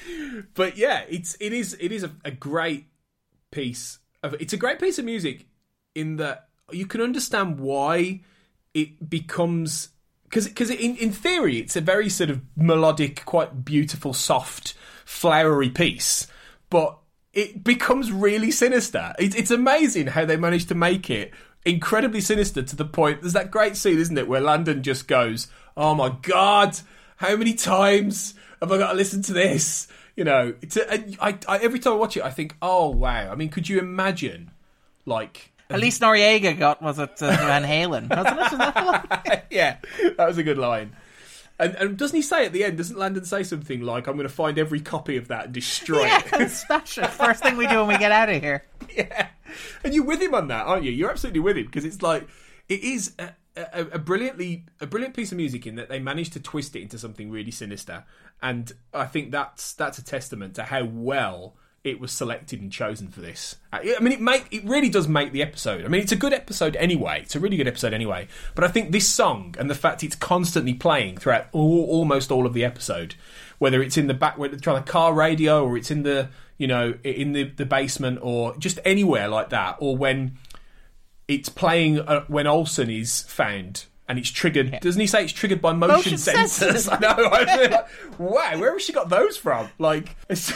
yeah, it is a great piece of... It's a great piece of music in that you can understand why it becomes... Because in theory, it's a very sort of melodic, quite beautiful, soft, flowery piece. But it becomes really sinister. It's amazing how they managed to make it incredibly sinister to the point... There's that great scene, isn't it, where Landon just goes, oh my God, how many times have I got to listen to this? You know, I every time I watch it, I think, oh, wow. I mean, could you imagine, like... At least Noriega was it Van Halen, wasn't it? Yeah, that was a good line. And doesn't he say at the end, doesn't Landon say something like, I'm going to find every copy of that and destroy it? Yeah, smash it. First thing we do when we get out of here. Yeah. And you're with him on that, aren't you? You're absolutely with him, because it's like, it is a brilliant piece of music in that they managed to twist it into something really sinister. And I think that's a testament to how well it was selected and chosen for this. I mean, it really does make the episode. I mean, it's a good episode anyway. It's a really good episode anyway. But I think this song and the fact it's constantly playing throughout almost all of the episode, whether it's in the back, whether it's on a car radio, or it's in the, you know, in the basement, or just anywhere like that, or when it's playing when Olsen is found. And it's triggered... Yeah. Doesn't he say it's triggered by motion sensors? I know. I mean, like, wow, where has she got those from? Like, so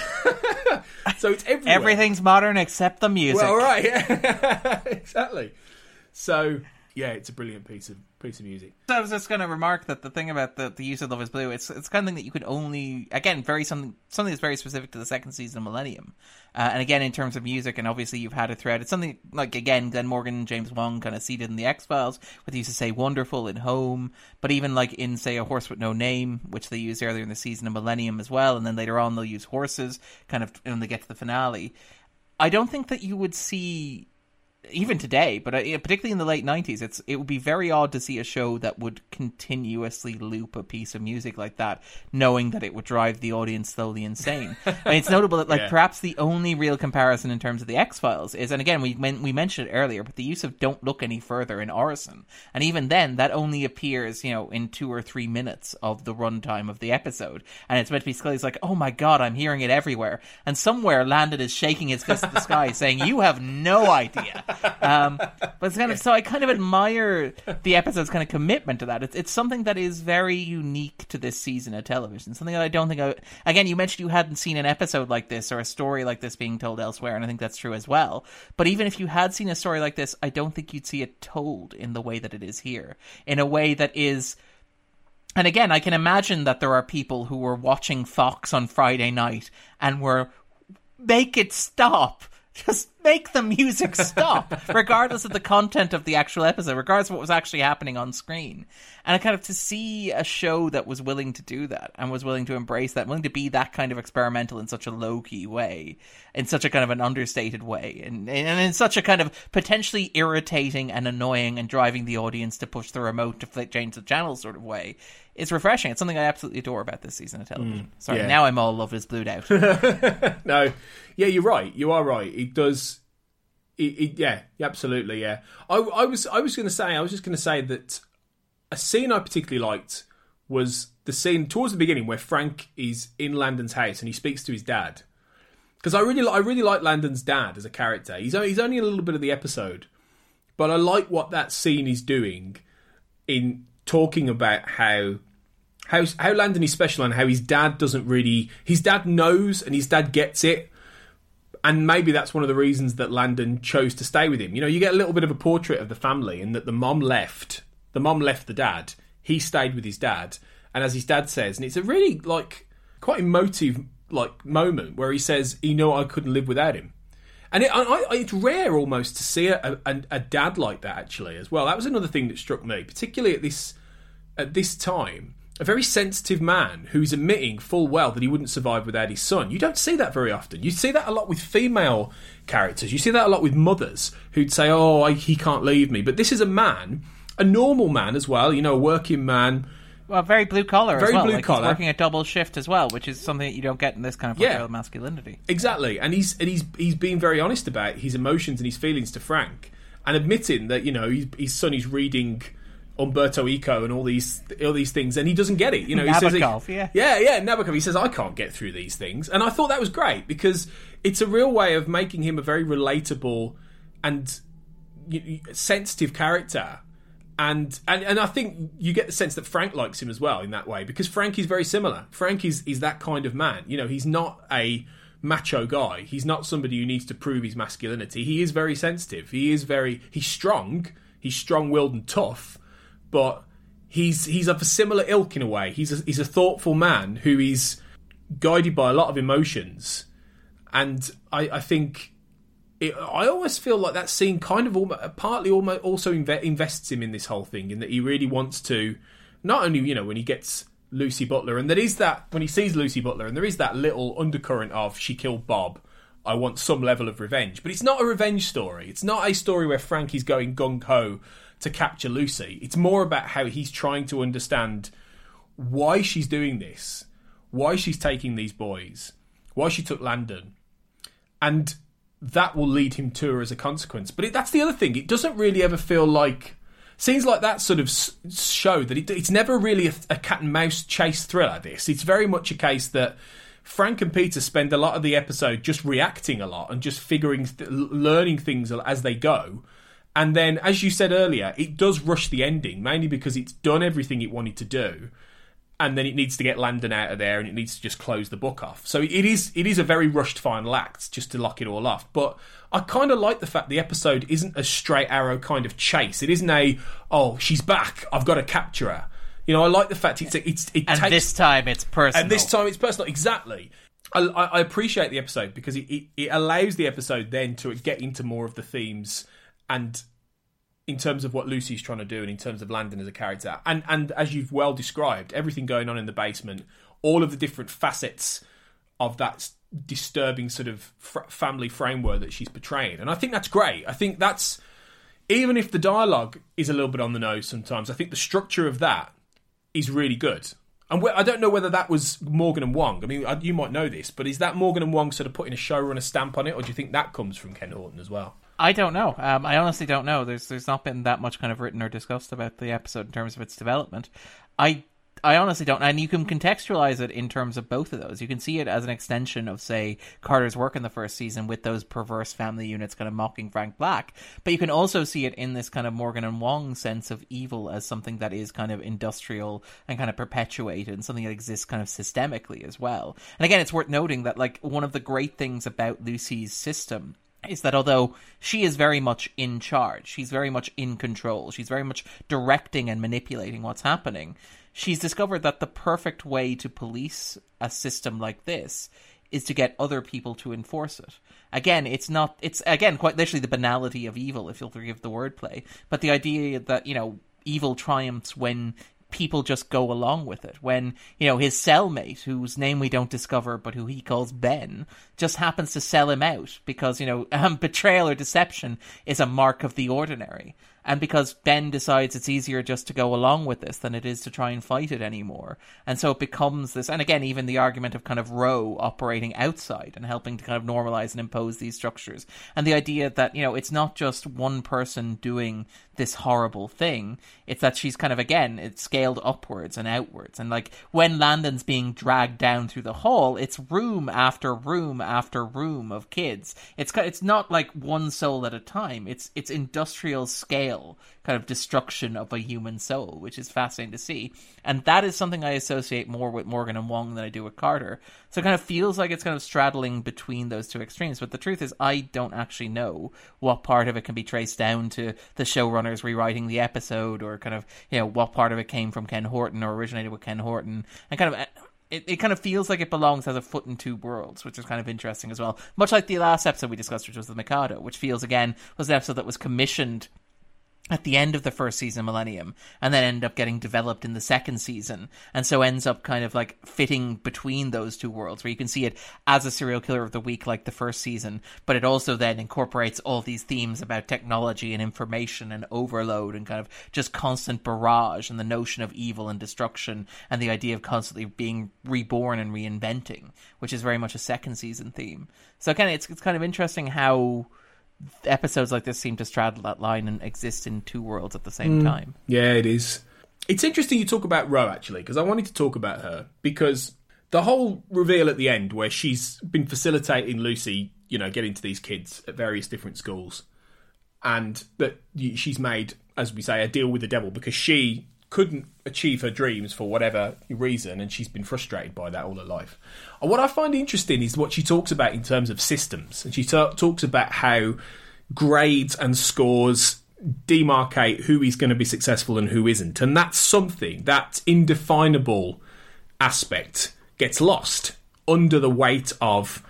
it's everywhere. Everything's modern except the music. Well, right, yeah. Exactly. So, yeah, it's a brilliant piece of music. So I was just going to remark that the thing about the use of Love Is Blue, it's the kind of thing that you could only... Again, something that's very specific to the second season of Millennium. And again, in terms of music, and obviously you've had it throughout, it's something like, again, Glenn Morgan and James Wong kind of seeded in the X-Files, where they used to say Wonderful in Home, but even like in, say, A Horse with No Name, which they used earlier in the season of Millennium as well, and then later on they'll use horses kind of when they get to the finale. I don't think that you would see... Even today, but particularly in the late 90s, it would be very odd to see a show that would continuously loop a piece of music like that, knowing that it would drive the audience slowly insane. I mean, it's notable that, like, perhaps the only real comparison in terms of the X-Files is, and again, we mentioned it earlier, but the use of Don't Look Any Further in Orison. And even then, that only appears, you know, in 2 or 3 minutes of the runtime of the episode. And it's meant to be Scully's like, oh my God, I'm hearing it everywhere. And somewhere Landon is shaking his fist at the sky saying, you have no idea. But it's kind of, so I kind of admire the episode's kind of commitment to that. It's something that is very unique to this season of television. Something that I don't think again, you mentioned you hadn't seen an episode like this or a story like this being told elsewhere, and I think that's true as well. But even if you had seen a story like this, I don't think you'd see it told in the way that it is here. In a way that is... And again, I can imagine that there are people who were watching Fox on Friday night and were, make it stop. Just make the music stop, regardless of the content of the actual episode, regardless of what was actually happening on screen. And kind of to see a show that was willing to do that and was willing to embrace that, willing to be that kind of experimental in such a low-key way, in such a kind of an understated way, and in such a kind of potentially irritating and annoying and driving the audience to push the remote to change the channel sort of way, it's refreshing. It's something I absolutely adore about this season of television. Sorry, now I'm all love is blued out. No, yeah, you're right. You are right. It does. Yeah, absolutely. Yeah, I was just going to say that a scene I particularly liked was the scene towards the beginning where Frank is in Landon's house and he speaks to his dad. Because I really like Landon's dad as a character. He's only a little bit of the episode, but I like what that scene is doing in talking about how Landon is special and how his dad doesn't really... His dad knows and his dad gets it. And maybe that's one of the reasons that Landon chose to stay with him. You know, you get a little bit of a portrait of the family and that the mom left the dad. He stayed with his dad. And as his dad says, and it's a really, quite emotive, moment where he says, he knew I couldn't live without him. And it's rare almost to see a dad like that, actually, as well. That was another thing that struck me, particularly at this time. A very sensitive man who's admitting full well that he wouldn't survive without his son. You don't see that very often. You see that a lot with female characters. You see that a lot with mothers who'd say, he can't leave me. But this is a man, a normal man as well, a working man. Well, very blue collar as well. Very blue collar. He's working a double shift as well, which is something that you don't get in this kind of portrayal of masculinity. Exactly. And he's being very honest about his emotions and his feelings to Frank and admitting that, his son is reading Umberto Eco and all these things, and he doesn't get it. Nabokov, Nabokov. He says, I can't get through these things. And I thought that was great because it's a real way of making him a very relatable and sensitive character. And I think you get the sense that Frank likes him as well in that way, because Frank is very similar. Frank is that kind of man. He's not a macho guy. He's not somebody who needs to prove his masculinity. He is very sensitive. He's strong. He's strong-willed and tough, but he's of a similar ilk in a way. He's a thoughtful man who is guided by a lot of emotions, and I think I always feel like that scene kind of partly almost also invests him in this whole thing, in that he really wants to not only when he gets Lucy Butler, and there is that when he sees Lucy Butler, and there is that little undercurrent of she killed Bob. I want some level of revenge, but it's not a revenge story. It's not a story where Frank is going gung ho to capture Lucy. It's more about how he's trying to understand why she's doing this, why she's taking these boys, why she took Landon, and that will lead him to her as a consequence. But that's the other thing. It doesn't really ever feel like... Scenes like that sort of show that it's never really a cat and mouse chase thriller, this. It's very much a case that Frank and Peter spend a lot of the episode just reacting a lot and just learning things as they go. And then, as you said earlier, it does rush the ending, mainly because it's done everything it wanted to do. And then it needs to get Landon out of there, and it needs to just close the book off. So it is a very rushed final act, just to lock it all off. But I kind of like the fact the episode isn't a straight arrow kind of chase. It isn't she's back, I've got to capture her. I like the fact this time it's personal. And this time it's personal, exactly. I appreciate the episode because it allows the episode then to get into more of the themes, and in terms of what Lucy's trying to do, and in terms of Landon as a character, and as you've well described, everything going on in the basement, all of the different facets of that disturbing sort of family framework that she's portraying. And I think that's great. I think that's, even if the dialogue is a little bit on the nose sometimes, I think the structure of that is really good. And I don't know whether that was Morgan and Wong. I mean, you might know this, but is that Morgan and Wong sort of putting a showrunner stamp on it, or do you think that comes from Ken Horton as well? I don't know. I honestly don't know. There's not been that much kind of written or discussed about the episode in terms of its development. I honestly don't. And you can contextualize it in terms of both of those. You can see it as an extension of, say, Carter's work in the first season with those perverse family units kind of mocking Frank Black. But you can also see it in this kind of Morgan and Wong sense of evil as something that is kind of industrial and kind of perpetuated, and something that exists kind of systemically as well. And again, it's worth noting that, like, one of the great things about Lucy's system is that although she is very much in charge, she's very much in control, she's very much directing and manipulating what's happening, she's discovered that the perfect way to police a system like this is to get other people to enforce it. Again, it's again quite literally the banality of evil, if you'll forgive the wordplay, but the idea that, evil triumphs when people just go along with it. When, his cellmate, whose name we don't discover, but who he calls Ben, just happens to sell him out because, betrayal or deception is a mark of the ordinary. And because Ben decides it's easier just to go along with this than it is to try and fight it anymore. And so it becomes this, and again, even the argument of kind of Ro operating outside and helping to kind of normalize and impose these structures. And the idea that, it's not just one person doing this horrible thing. It's that she's kind of, again, it's scaled upwards and outwards. And like when Landon's being dragged down through the hall, it's room after room after room of kids. It's not like one soul at a time. It's industrial scale kind of destruction of a human soul, which is fascinating to see. And that is something I associate more with Morgan and Wong than I do with Carter. So it kind of feels like it's kind of straddling between those two extremes. But the truth is, I don't actually know what part of it can be traced down to the showrunners rewriting the episode, or kind of, what part of it came from Ken Horton or originated with Ken Horton. And kind of, it kind of feels like it belongs as a foot in two worlds, which is kind of interesting as well. Much like the last episode we discussed, which was the Mikado, which feels, again, was an episode that was commissioned at the end of the first season, Millennium, and then ended up getting developed in the second season, and so ends up kind of like fitting between those two worlds, where you can see it as a serial killer of the week like the first season, but it also then incorporates all these themes about technology and information and overload and kind of just constant barrage and the notion of evil and destruction and the idea of constantly being reborn and reinventing, which is very much a second season theme. So kind of it's kind of interesting how episodes like this seem to straddle that line and exist in two worlds at the same time. Yeah, it is. It's interesting you talk about Ro, actually, because I wanted to talk about her, because the whole reveal at the end where she's been facilitating Lucy, getting to these kids at various different schools, and that she's made, as we say, a deal with the devil because she couldn't achieve her dreams for whatever reason, and she's been frustrated by that all her life. And what I find interesting is what she talks about in terms of systems, and she talks about how grades and scores demarcate who is going to be successful and who isn't, and that's something, that indefinable aspect gets lost under the weight of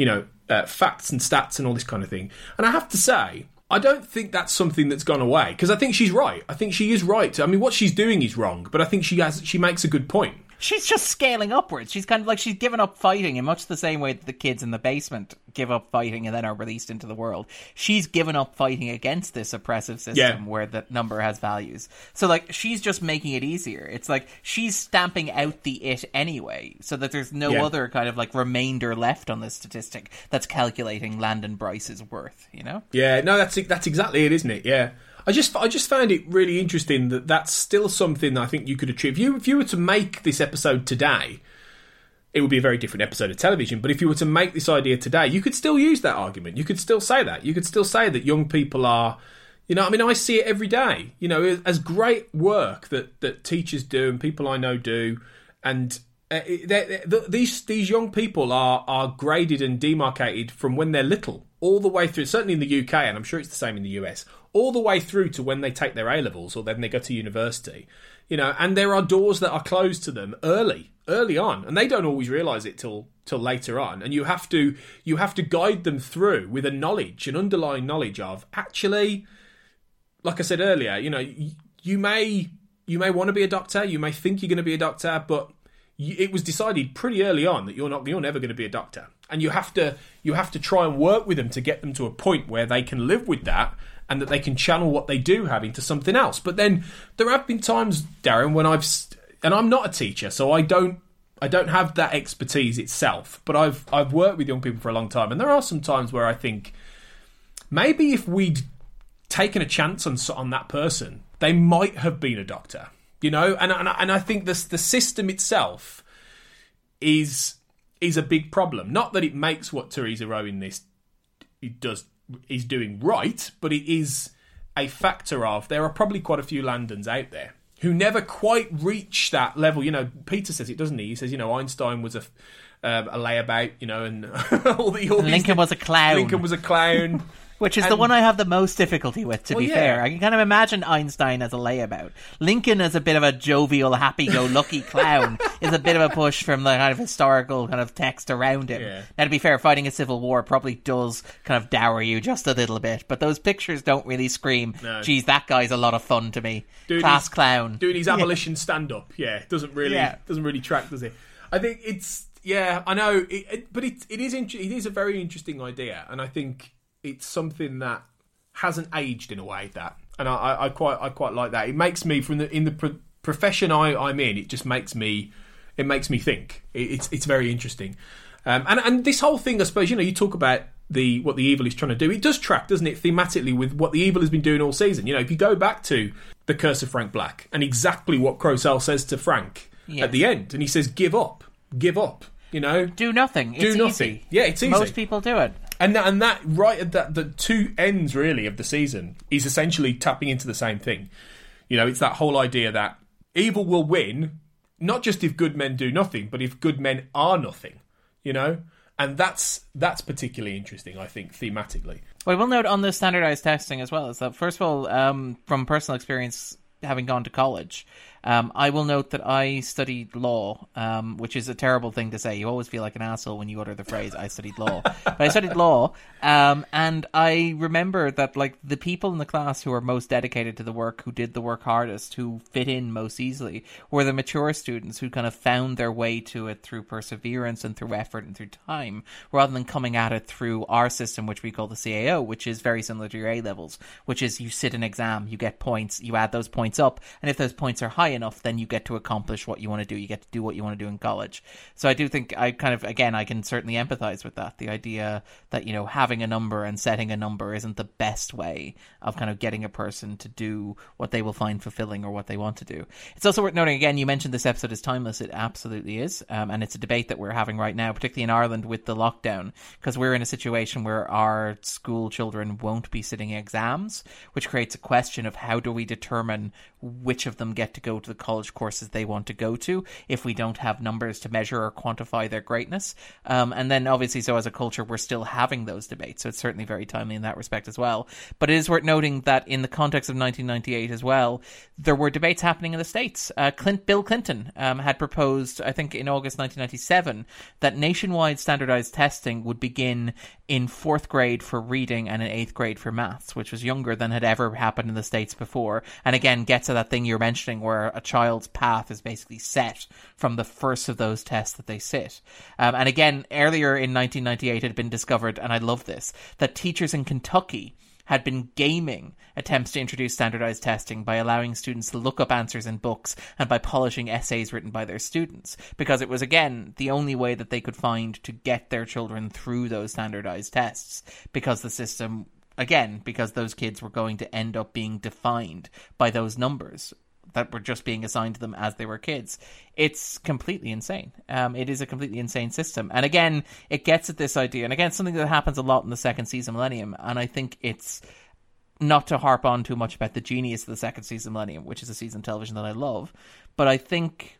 facts and stats and all this kind of thing. And I have to say, I don't think that's something that's gone away, because I think she's right. I think she is right. I mean, what she's doing is wrong, but I think she makes a good point. She's just scaling upwards. She's kind of like she's given up fighting in much the same way that the kids in the basement give up fighting and then are released into the world. She's given up fighting against this oppressive system where the number has values. So like she's just making it easier. It's like she's stamping out the it anyway, so that there's no other kind of like remainder left on this statistic that's calculating Landon Bryce's worth, Yeah, no, that's exactly it, isn't it? Yeah. I just found it really interesting that that's still something I think you could achieve. If you were to make this episode today, it would be a very different episode of television. But if you were to make this idea today, you could still use that argument. You could still say that. You could still say that young people are, I see it every day. As great work that teachers do and people I know do, and these young people are graded and demarcated from when they're little all the way through, certainly in the UK, and I'm sure it's the same in the US, all the way through to when they take their A-levels or then they go to university, and there are doors that are closed to them early on, and they don't always realise it till later on, and you have to guide them through with an underlying knowledge of, actually, like I said earlier, you may want to be a doctor, you may think you're going to be a doctor, but it was decided pretty early on that you're never going to be a doctor, and you have to try and work with them to get them to a point where they can live with that and that they can channel what they do have into something else. But then there have been times, Darren, when I'm not a teacher, so I don't have that expertise itself, but I've worked with young people for a long time, and there are some times where I think maybe if we'd taken a chance on that person, they might have been a doctor. And I think the system itself is a big problem. Not that it makes what Teresa Ro in this is doing right, but it is a factor of there are probably quite a few Landons out there who never quite reach that level. Peter says it, doesn't he? He says, Einstein was a layabout, and all Lincoln was a clown. Lincoln was a clown. Which is the one I have the most difficulty with, to be fair. I can kind of imagine Einstein as a layabout. Lincoln as a bit of a jovial, happy-go-lucky clown is a bit of a push from the kind of historical kind of text around him. Yeah. Now, to be fair, fighting a civil war probably does kind of dour you just a little bit, but those pictures don't really scream, geez, that guy's a lot of fun to me. Class clown. Doing his abolition stand-up, doesn't really track, does it? I think it's, I know, but it is a very interesting idea, and I think it's something that hasn't aged in a way and I quite like that. It makes me in the profession I'm in. It just makes me think. It's very interesting, and this whole thing, I suppose, you talk about what the evil is trying to do. It does track, doesn't it, thematically with what the evil has been doing all season. If you go back to The Curse of Frank Black and exactly what Crowsell says to Frank at the end, and he says, "Give up." Do nothing. It's nothing. Easy. Yeah, it's easy. Most people do it. And that right at the two ends really of the season is essentially tapping into the same thing. It's that whole idea that evil will win, not just if good men do nothing, but if good men are nothing. And that's particularly interesting, I think, thematically. Well, I will note on the standardized testing as well is that, first of all, from personal experience, having gone to college, I will note that I studied law, which is a terrible thing to say. You always feel like an asshole when you utter the phrase, I studied law. But I studied law, and I remember that, like, the people in the class who were most dedicated to the work, who did the work hardest, who fit in most easily, were the mature students who kind of found their way to it through perseverance and through effort and through time, rather than coming at it through our system, which we call the CAO, which is very similar to your A-levels, which is you sit an exam, you get points, you add those points up, and if those points are high enough, then you get to accomplish what you want to do. You get to do what you want to do in college. So I do think I can certainly empathize with that. The idea that, having a number and setting a number isn't the best way of kind of getting a person to do what they will find fulfilling or what they want to do. It's also worth noting, again, you mentioned this episode is timeless. It absolutely is. And it's a debate that we're having right now, particularly in Ireland with the lockdown, because we're in a situation where our school children won't be sitting exams, which creates a question of how do we determine which of them get to go to the college courses they want to go to if we don't have numbers to measure or quantify their greatness. And then obviously, so as a culture, we're still having those debates. So it's certainly very timely in that respect as well. But it is worth noting that in the context of 1998 as well, there were debates happening in the States. Bill Clinton had proposed, I think in August 1997, that nationwide standardized testing would begin in 4th grade for reading and in 8th grade for maths, which was younger than had ever happened in the States before. And again, gets to that thing you're mentioning where a child's path is basically set from the first of those tests that they sit. And again, earlier in 1998 it had been discovered, and I love this, that teachers in Kentucky had been gaming attempts to introduce standardized testing by allowing students to look up answers in books and by polishing essays written by their students, because it was, again, the only way that they could find to get their children through those standardized tests, because the system, again, because those kids were going to end up being defined by those numbers that were just being assigned to them as they were kids. It's completely insane. It is a completely insane system. And again, it gets at this idea. And again, something that happens a lot in the second season Millennium. And I think it's not to harp on too much about the genius of the second season Millennium, which is a season of television that I love. But I think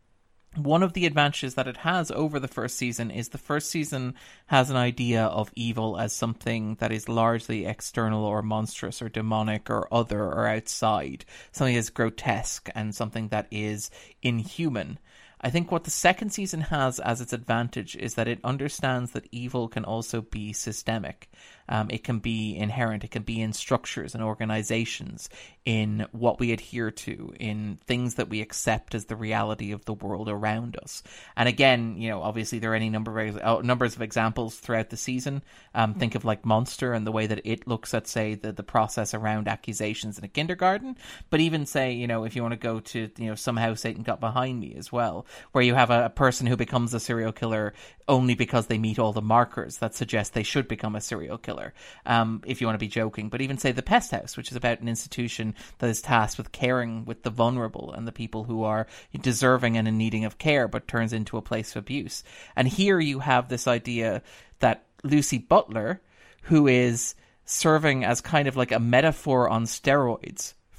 one of the advantages that it has over the first season is the first season has an idea of evil as something that is largely external or monstrous or demonic or other or outside, something that's grotesque and something that is inhuman. I think what the second season has as its advantage is that it understands that evil can also be systemic. It can be inherent. It can be in structures and organizations, in what we adhere to, in things that we accept as the reality of the world around us. And again, obviously there are any numbers of examples throughout the season. Think of like Monster and the way that it looks at, say, the process around accusations in a kindergarten. But even say, if you want to go to, Somehow Satan Got Behind Me as well, where you have a person who becomes a serial killer only because they meet all the markers that suggest they should become a serial killer, if you want to be joking. But even say The Pest House, which is about an institution that is tasked with caring with the vulnerable and the people who are deserving and in needing of care, but turns into a place of abuse. And here you have this idea that Lucy Butler, who is serving as kind of like a metaphor on steroids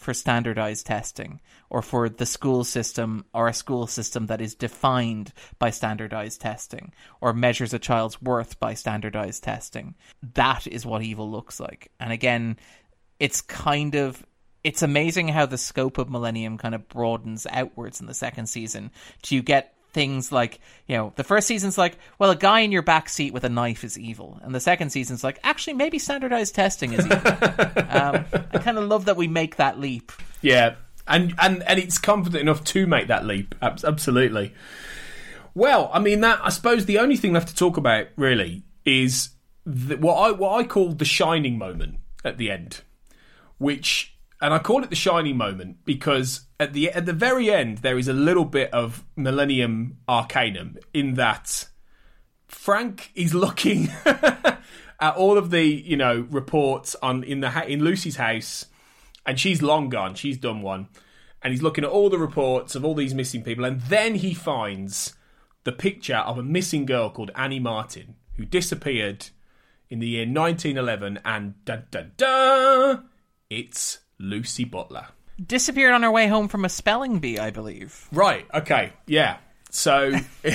for standardized testing, or for the school system, or a school system that is defined by standardized testing, or measures a child's worth by standardized testing. That is what evil looks like. And again, it's amazing how the scope of Millennium kind of broadens outwards in the second season. You get things like, the first season's like, well, a guy in your back seat with a knife is evil. And the second season's like, actually, maybe standardized testing is evil. I kind of love that we make that leap. Yeah, and it's confident enough to make that leap. Absolutely. Well, I mean, I suppose the only thing left to talk about, really, is what I call the shining moment at the end. And I call it the shining moment because at the very end there is a little bit of Millennium Arcanum in that Frank is looking at all of the reports in Lucy's house, and she's long gone, she's done one, and he's looking at all the reports of all these missing people, and then he finds the picture of a missing girl called Annie Martin who disappeared in the year 1911, and da da da, it's Lucy Butler. Disappeared on her way home from a spelling bee, I believe. Right, okay, yeah. So,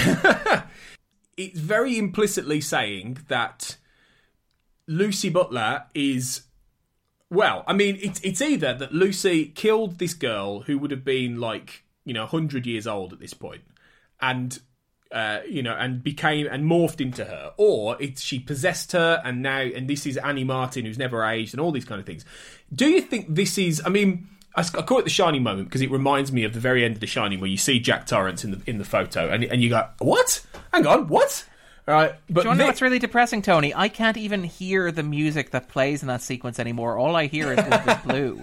it's very implicitly saying that Lucy Butler is... Well, I mean, it's either that Lucy killed this girl who would have been 100 years old at this point, and became and morphed into her, or she possessed her, and this is Annie Martin who's never aged, and all these kind of things. Do you think this is? I mean, I call it the Shining moment because it reminds me of the very end of The Shining, where you see Jack Torrance in the photo, and you go, "What? Hang on, what?" All right, but do you want to know what's really depressing, Tony? I can't even hear the music that plays in that sequence anymore. All I hear is the blue.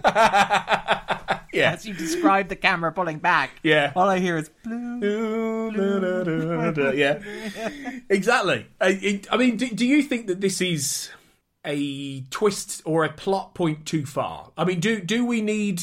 Yeah. As you describe the camera pulling back. Yeah. All I hear is blue. Yeah. Exactly. I mean, do you think that this is a twist or a plot point too far? I mean, do we need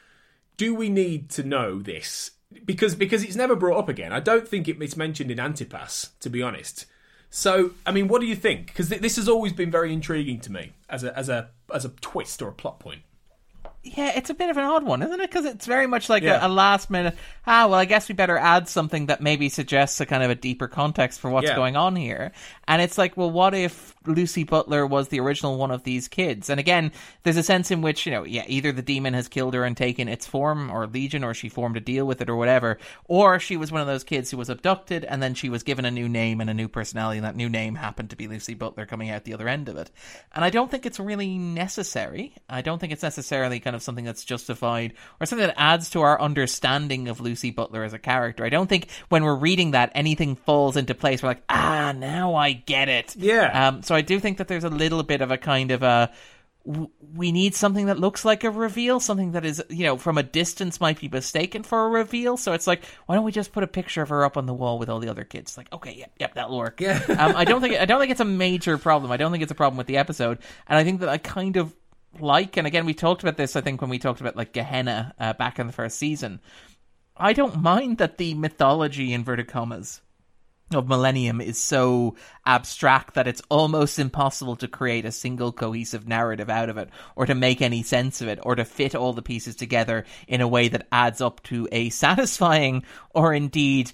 to know this? Because it's never brought up again. I don't think it's mentioned in Antipas, to be honest. So, I mean, what do you think? Because this has always been very intriguing to me as a twist or a plot point. Yeah, it's a bit of an odd one, isn't it? Because it's very much like a last minute, well, I guess we better add something that maybe suggests a kind of a deeper context for what's going on here. And it's like, well, what if Lucy Butler was the original one of these kids? And again, there's a sense in which, either the demon has killed her and taken its form, or Legion, or she formed a deal with it, or whatever, or she was one of those kids who was abducted and then she was given a new name and a new personality, and that new name happened to be Lucy Butler coming out the other end of it. And I don't think it's really necessary. I don't think it's necessarily kind of something that's justified or something that adds to our understanding of Lucy Butler as a character. I don't think when we're reading that anything falls into place. We're like, now I get it. Yeah. So I do think that there's a little bit of a kind of we need something that looks like a reveal, something that is, from a distance might be mistaken for a reveal. So it's like, why don't we just put a picture of her up on the wall with all the other kids? Like, okay, yep, that'll work. Yeah. I don't think it's a major problem. I don't think it's a problem with the episode. And I think that I kind of and again, we talked about this, I think, when we talked about like Gehenna back in the first season. I don't mind that the mythology, inverted commas, of Millennium is so abstract that it's almost impossible to create a single cohesive narrative out of it, or to make any sense of it, or to fit all the pieces together in a way that adds up to a satisfying or indeed,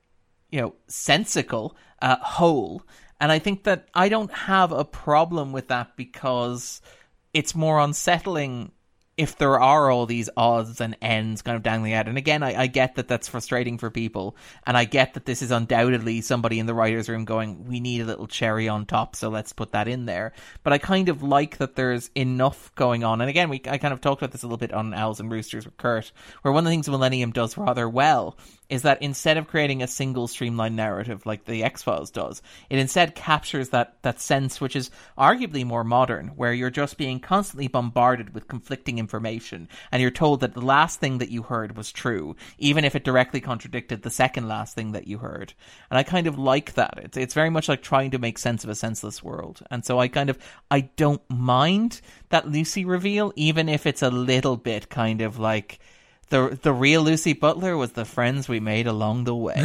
sensical whole. And I think that I don't have a problem with that, because it's more unsettling if there are all these odds and ends kind of dangling out. And again, I get that that's frustrating for people, and I get that this is undoubtedly somebody in the writer's room going, we need a little cherry on top, so let's put that in there. But I kind of like that there's enough going on. And again, I kind of talked about this a little bit on Owls and Roosters with Kurt, where one of the things Millennium does rather well is that instead of creating a single streamlined narrative like the X-Files does, it instead captures that sense, which is arguably more modern, where you're just being constantly bombarded with conflicting information, and you're told that the last thing that you heard was true, even if it directly contradicted the second last thing that you heard. And I kind of like that. It's very much like trying to make sense of a senseless world. And so I don't mind that Lucy reveal, even if it's a little bit kind of like, the real Lucy Butler was the friends we made along the way.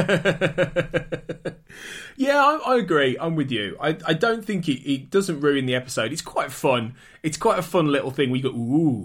Yeah, I agree. I'm with you. I don't think it doesn't ruin the episode. It's quite fun. It's quite a fun little thing. We go, ooh.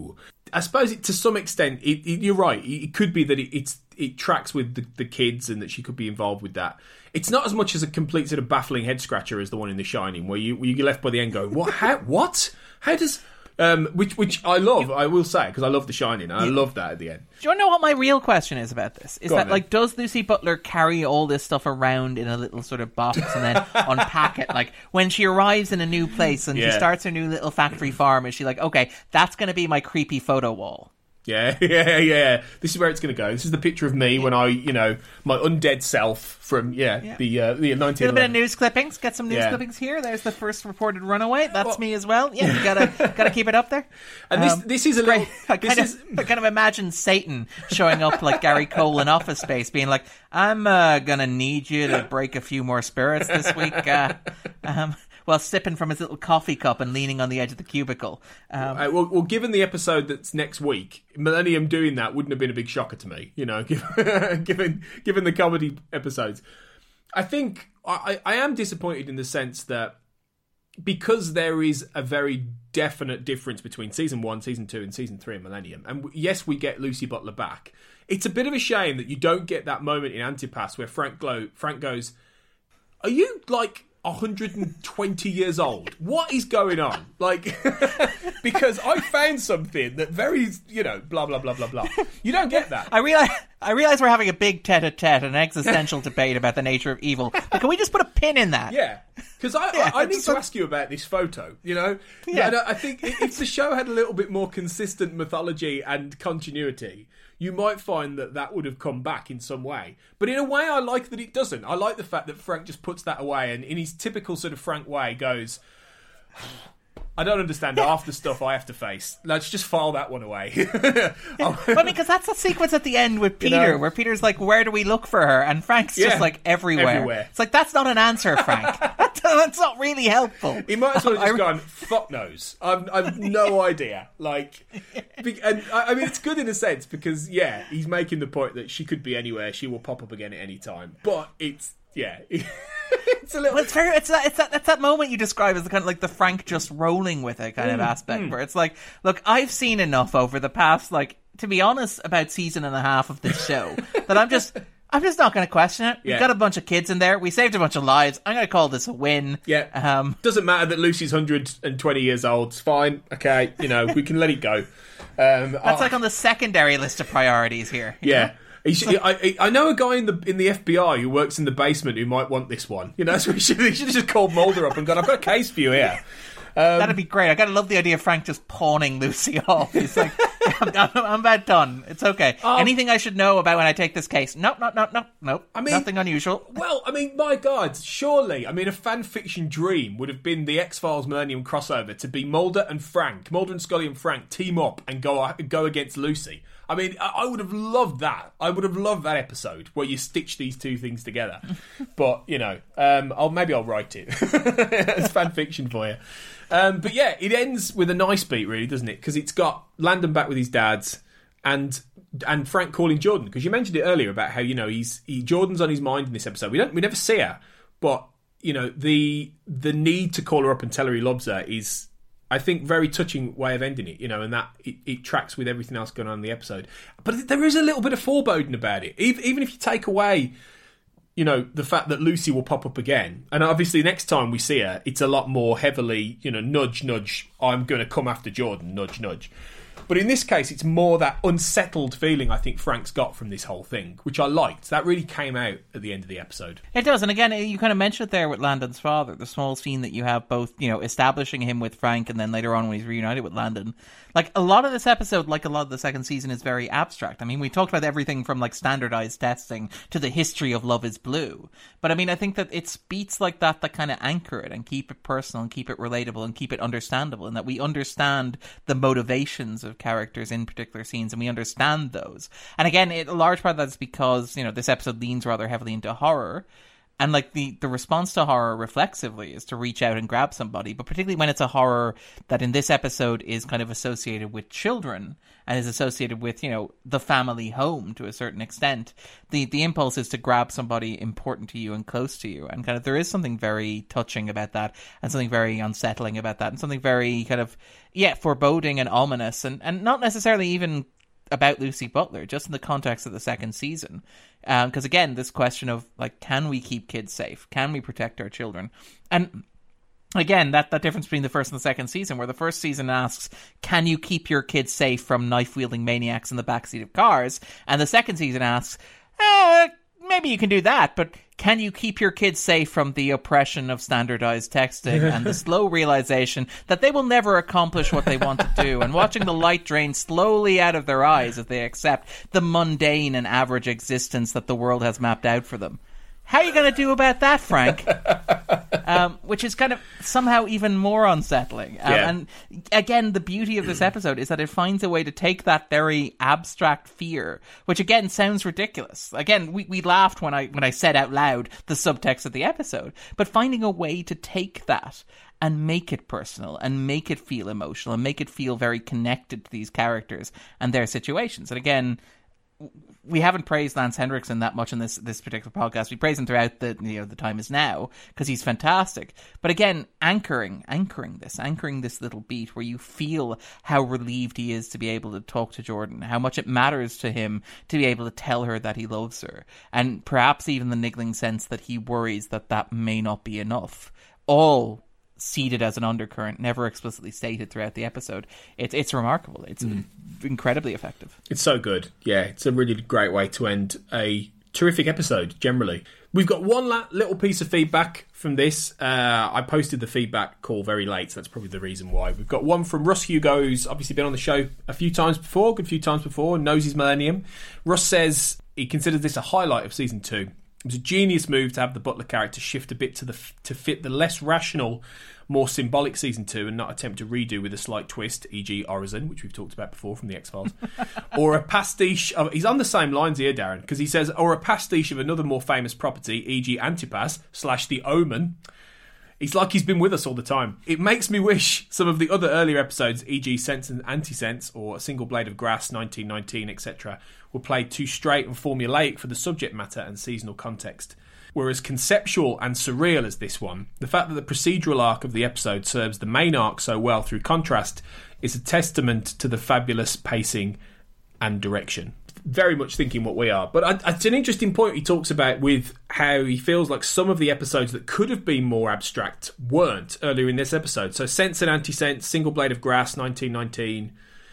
I suppose to some extent, you're right. It could be that it tracks with the kids and that she could be involved with that. It's not as much as a complete sort of baffling head scratcher as the one in The Shining, where you get left by the end going, what? How does... which I love, I will say, because I love The Shining, and I love that at the end. Do you want to know what my real question is about this? Is that, like, does Lucy Butler carry all this stuff around in a little sort of box and then unpack it? Like, when she arrives in a new place and she starts her new little factory farm, is she like, okay, that's going to be my creepy photo wall? Yeah. This is where it's going to go. This is the picture of me when I, my undead self from, the 1911. A little bit of news clippings. Get some news clippings here. There's the first reported runaway. That's me as well. Yeah, you gotta keep it up there. And this is a little... I kind of imagine Satan showing up like Gary Cole in Office Space, being like, I'm gonna need you to break a few more spirits this week. While sipping from his little coffee cup and leaning on the edge of the cubicle. Well, given the episode that's next week, Millennium doing that wouldn't have been a big shocker to me, given the comedy episodes. I think I am disappointed in the sense that because there is a very definite difference between Season 1, Season 2 and Season 3 in Millennium, and yes, we get Lucy Butler back, it's a bit of a shame that you don't get that moment in Antipas where Frank goes, are you, like... 120 years old. What is going on? Like, because I found something that very, blah, blah, blah, blah, blah. You don't get that. I realize we're having a big tete-a-tete, an existential debate about the nature of evil. But can we just put a pin in that? Yeah. Because I need to ask you about this photo, Yeah. And I think if the show had a little bit more consistent mythology and continuity, you might find that would have come back in some way. But in a way, I like that it doesn't. I like the fact that Frank just puts that away and in his typical sort of Frank way goes, I don't understand half the stuff I have to face. Let's just file that one away. Because that's the sequence at the end with Peter, where Peter's like, where do we look for her? And Frank's just like, everywhere. It's like, that's not an answer, Frank. That's not really helpful. He might as well have just gone, fuck knows. I've no idea. Like, and I mean, it's good in a sense because, he's making the point that she could be anywhere. She will pop up again at any time. But it's, it's a little. Well, it's that moment you describe as the kind of like the Frank just rolling with it kind of aspect, where it's like, look, I've seen enough over the past, like, to be honest, about season and a half of this show that I'm just not going to question it. We've got a bunch of kids in there. We saved a bunch of lives. I'm going to call this a win. Yeah. Doesn't matter that Lucy's 120 years old. It's fine. Okay. We can let it go. That's like on the secondary list of priorities here. Yeah. I know a guy in the FBI who works in the basement who might want this one. So he should have just called Mulder up and gone, I've got a case for you here. That'd be great. I gotta love the idea of Frank just pawning Lucy off. He's like, I'm about done. It's okay. Anything I should know about when I take this case? Nope. I mean, nothing unusual. Well, I mean, my God, surely, a fan fiction dream would have been the X-Files Millennium crossover to be Mulder and Scully and Frank team up and go against Lucy. I mean, I would have loved that. I would have loved that episode where you stitch these two things together. But, I'll write it. It's fan fiction for you. But yeah, it ends with a nice beat, really, doesn't it? Because it's got Landon back with his dads and Frank calling Jordan. Because you mentioned it earlier about how Jordan's on his mind in this episode. We never see her, but the need to call her up and tell her he loves her is, I think, very touching way of ending it. And that it tracks with everything else going on in the episode. But there is a little bit of foreboding about it, even if you take away the fact that Lucy will pop up again. And obviously next time we see her, it's a lot more heavily, nudge, nudge, I'm going to come after Jordan, nudge, nudge. But in this case, it's more that unsettled feeling I think Frank's got from this whole thing, which I liked. That really came out at the end of the episode. It does. And again, you kind of mentioned it there with Landon's father, the small scene that you have both, establishing him with Frank and then later on when he's reunited with Landon. Like, a lot of this episode, like a lot of the second season, is very abstract. I mean, we talked about everything from, like, standardized testing to the history of Love is Blue. But, I mean, I think that it's beats like that kind of anchor it and keep it personal and keep it relatable and keep it understandable, and that we understand the motivations of characters in particular scenes and we understand those. And again, a large part of that is because, this episode leans rather heavily into horror. And like the response to horror reflexively is to reach out and grab somebody, but particularly when it's a horror that in this episode is kind of associated with children and is associated with, you know, the family home to a certain extent, the impulse is to grab somebody important to you and close to you. And kind of there is something very touching about that, and something very unsettling about that, and something very kind of, foreboding and ominous, and not necessarily even about Lucy Butler, just in the context of the second season. Because again, this question of like, can we keep kids safe? Can we protect our children? And again, that difference between the first and the second season, where the first season asks, can you keep your kids safe from knife-wielding maniacs in the backseat of cars? And the second season asks, maybe you can do that, but can you keep your kids safe from the oppression of standardized texting and the slow realization that they will never accomplish what they want to do, and watching the light drain slowly out of their eyes as they accept the mundane and average existence that the world has mapped out for them? How are you going to do about that, Frank? Which is kind of somehow even more unsettling. And again, the beauty of this episode is that it finds a way to take that very abstract fear, which again sounds ridiculous. Again, we laughed when I said out loud the subtext of the episode, but finding a way to take that and make it personal and make it feel emotional and make it feel very connected to these characters and their situations. And again, we haven't praised Lance Henriksen that much in this particular podcast. We praise him throughout the time is now, because he's fantastic. But again, anchoring this little beat where you feel how relieved he is to be able to talk to Jordan, how much it matters to him to be able to tell her that he loves her, and perhaps even the niggling sense that he worries that may not be enough. All seeded as an undercurrent, never explicitly stated throughout the episode. It's remarkable. It's incredibly effective. It's so good. Yeah, it's a really great way to end a terrific episode, generally. We've got one little piece of feedback from this. I posted the feedback call very late, so that's probably the reason why. We've got one from Russ Hugo, who's obviously been on the show a good few times before, knows his Millennium. Russ says he considers this a highlight of Season 2. It was a genius move to have the Butler character shift a bit to fit the less rational, more symbolic Season 2 and not attempt to redo with a slight twist, e.g. Orison, which we've talked about before from the X-Files. Or a pastiche of... He's on the same lines here, Darren, because he says, or a pastiche of another more famous property, e.g. Antipas / The Omen. It's like he's been with us all the time. It makes me wish some of the other earlier episodes, e.g. Sense and Anti-Sense, or A Single Blade of Grass, 1919, etc., were played too straight and formulaic for the subject matter and seasonal context. Whereas conceptual and surreal as this one, the fact that the procedural arc of the episode serves the main arc so well through contrast is a testament to the fabulous pacing and direction. Very much thinking what we are. But it's an interesting point he talks about with how he feels like some of the episodes that could have been more abstract weren't earlier in this episode. So Sense and Anti-Sense, Single Blade of Grass, 1919...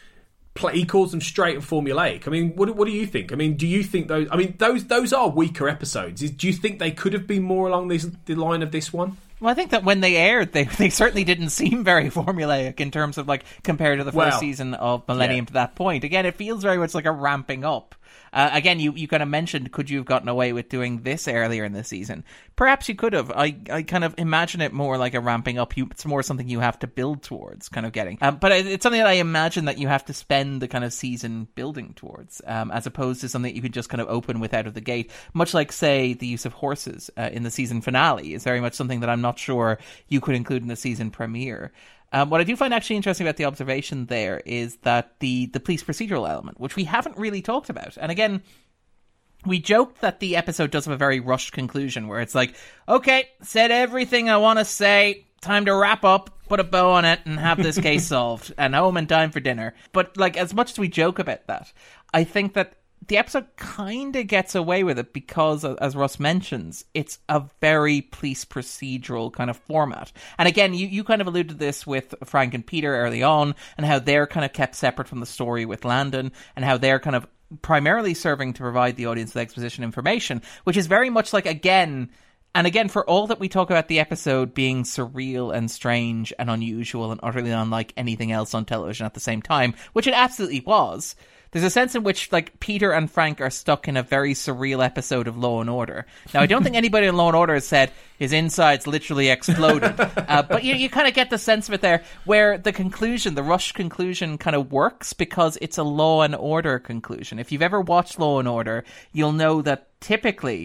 he calls them straight and formulaic. I mean, what do you think? I mean, do you think those... I mean, those are weaker episodes. Do you think they could have been more along the line of this one? Well, I think that when they aired, they certainly didn't seem very formulaic in terms of, like, compared to the first season of Millennium to that point. Again, it feels very much like a ramping up. Again, you kind of mentioned, could you have gotten away with doing this earlier in the season? Perhaps you could have. I kind of imagine it more like a ramping up. It's more something you have to build towards, kind of getting. But it's something that I imagine that you have to spend the kind of season building towards, as opposed to something that you could just kind of open with out of the gate. Much like, say, the use of horses in the season finale is very much something that I'm not sure you could include in the season premiere. What I do find actually interesting about the observation there is that the police procedural element, which we haven't really talked about. And again, we joked that the episode does have a very rushed conclusion where it's like, okay, said everything I want to say, time to wrap up, put a bow on it, and have this case solved, and home and time for dinner. But like, as much as we joke about that, I think that the episode kind of gets away with it because, as Russ mentions, it's a very police procedural kind of format. And again, you kind of alluded to this with Frank and Peter early on, and how they're kind of kept separate from the story with Landon, and how they're kind of primarily serving to provide the audience with exposition information, which is very much like, again, for all that we talk about the episode being surreal and strange and unusual and utterly unlike anything else on television at the same time, which it absolutely was, there's a sense in which, like, Peter and Frank are stuck in a very surreal episode of Law & Order. Now, I don't think anybody in Law & Order has said his insides literally exploded, but you kind of get the sense of it there, where the conclusion, the rushed conclusion, kind of works because it's a Law & Order conclusion. If you've ever watched Law & Order, you'll know that typically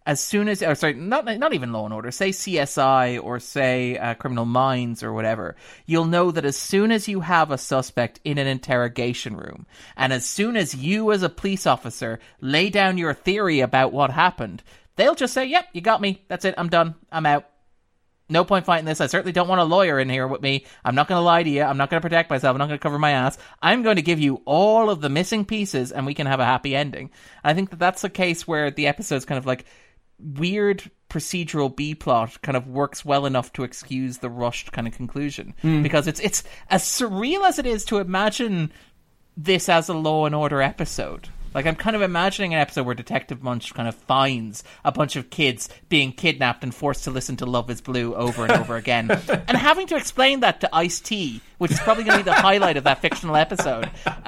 as soon as, or sorry, not even Law and Order, say CSI or say Criminal Minds or whatever, you'll know that as soon as you have a suspect in an interrogation room, and as soon as you as a police officer lay down your theory about what happened, they'll just say, yep, you got me. That's it. I'm done. I'm out. No point fighting this. I certainly don't want a lawyer in here with me. I'm not going to lie to you. I'm not going to protect myself. I'm not going to cover my ass. I'm going to give you all of the missing pieces and we can have a happy ending. And I think that that's a case where the episode's kind of like weird procedural B-plot kind of works well enough to excuse the rushed kind of conclusion. Because it's as surreal as it is to imagine this as a Law and Order episode. Like, I'm kind of imagining an episode where Detective Munch kind of finds a bunch of kids being kidnapped and forced to listen to Love is Blue over and over again. And having to explain that to Ice-T, which is probably going to be the highlight of that fictional episode.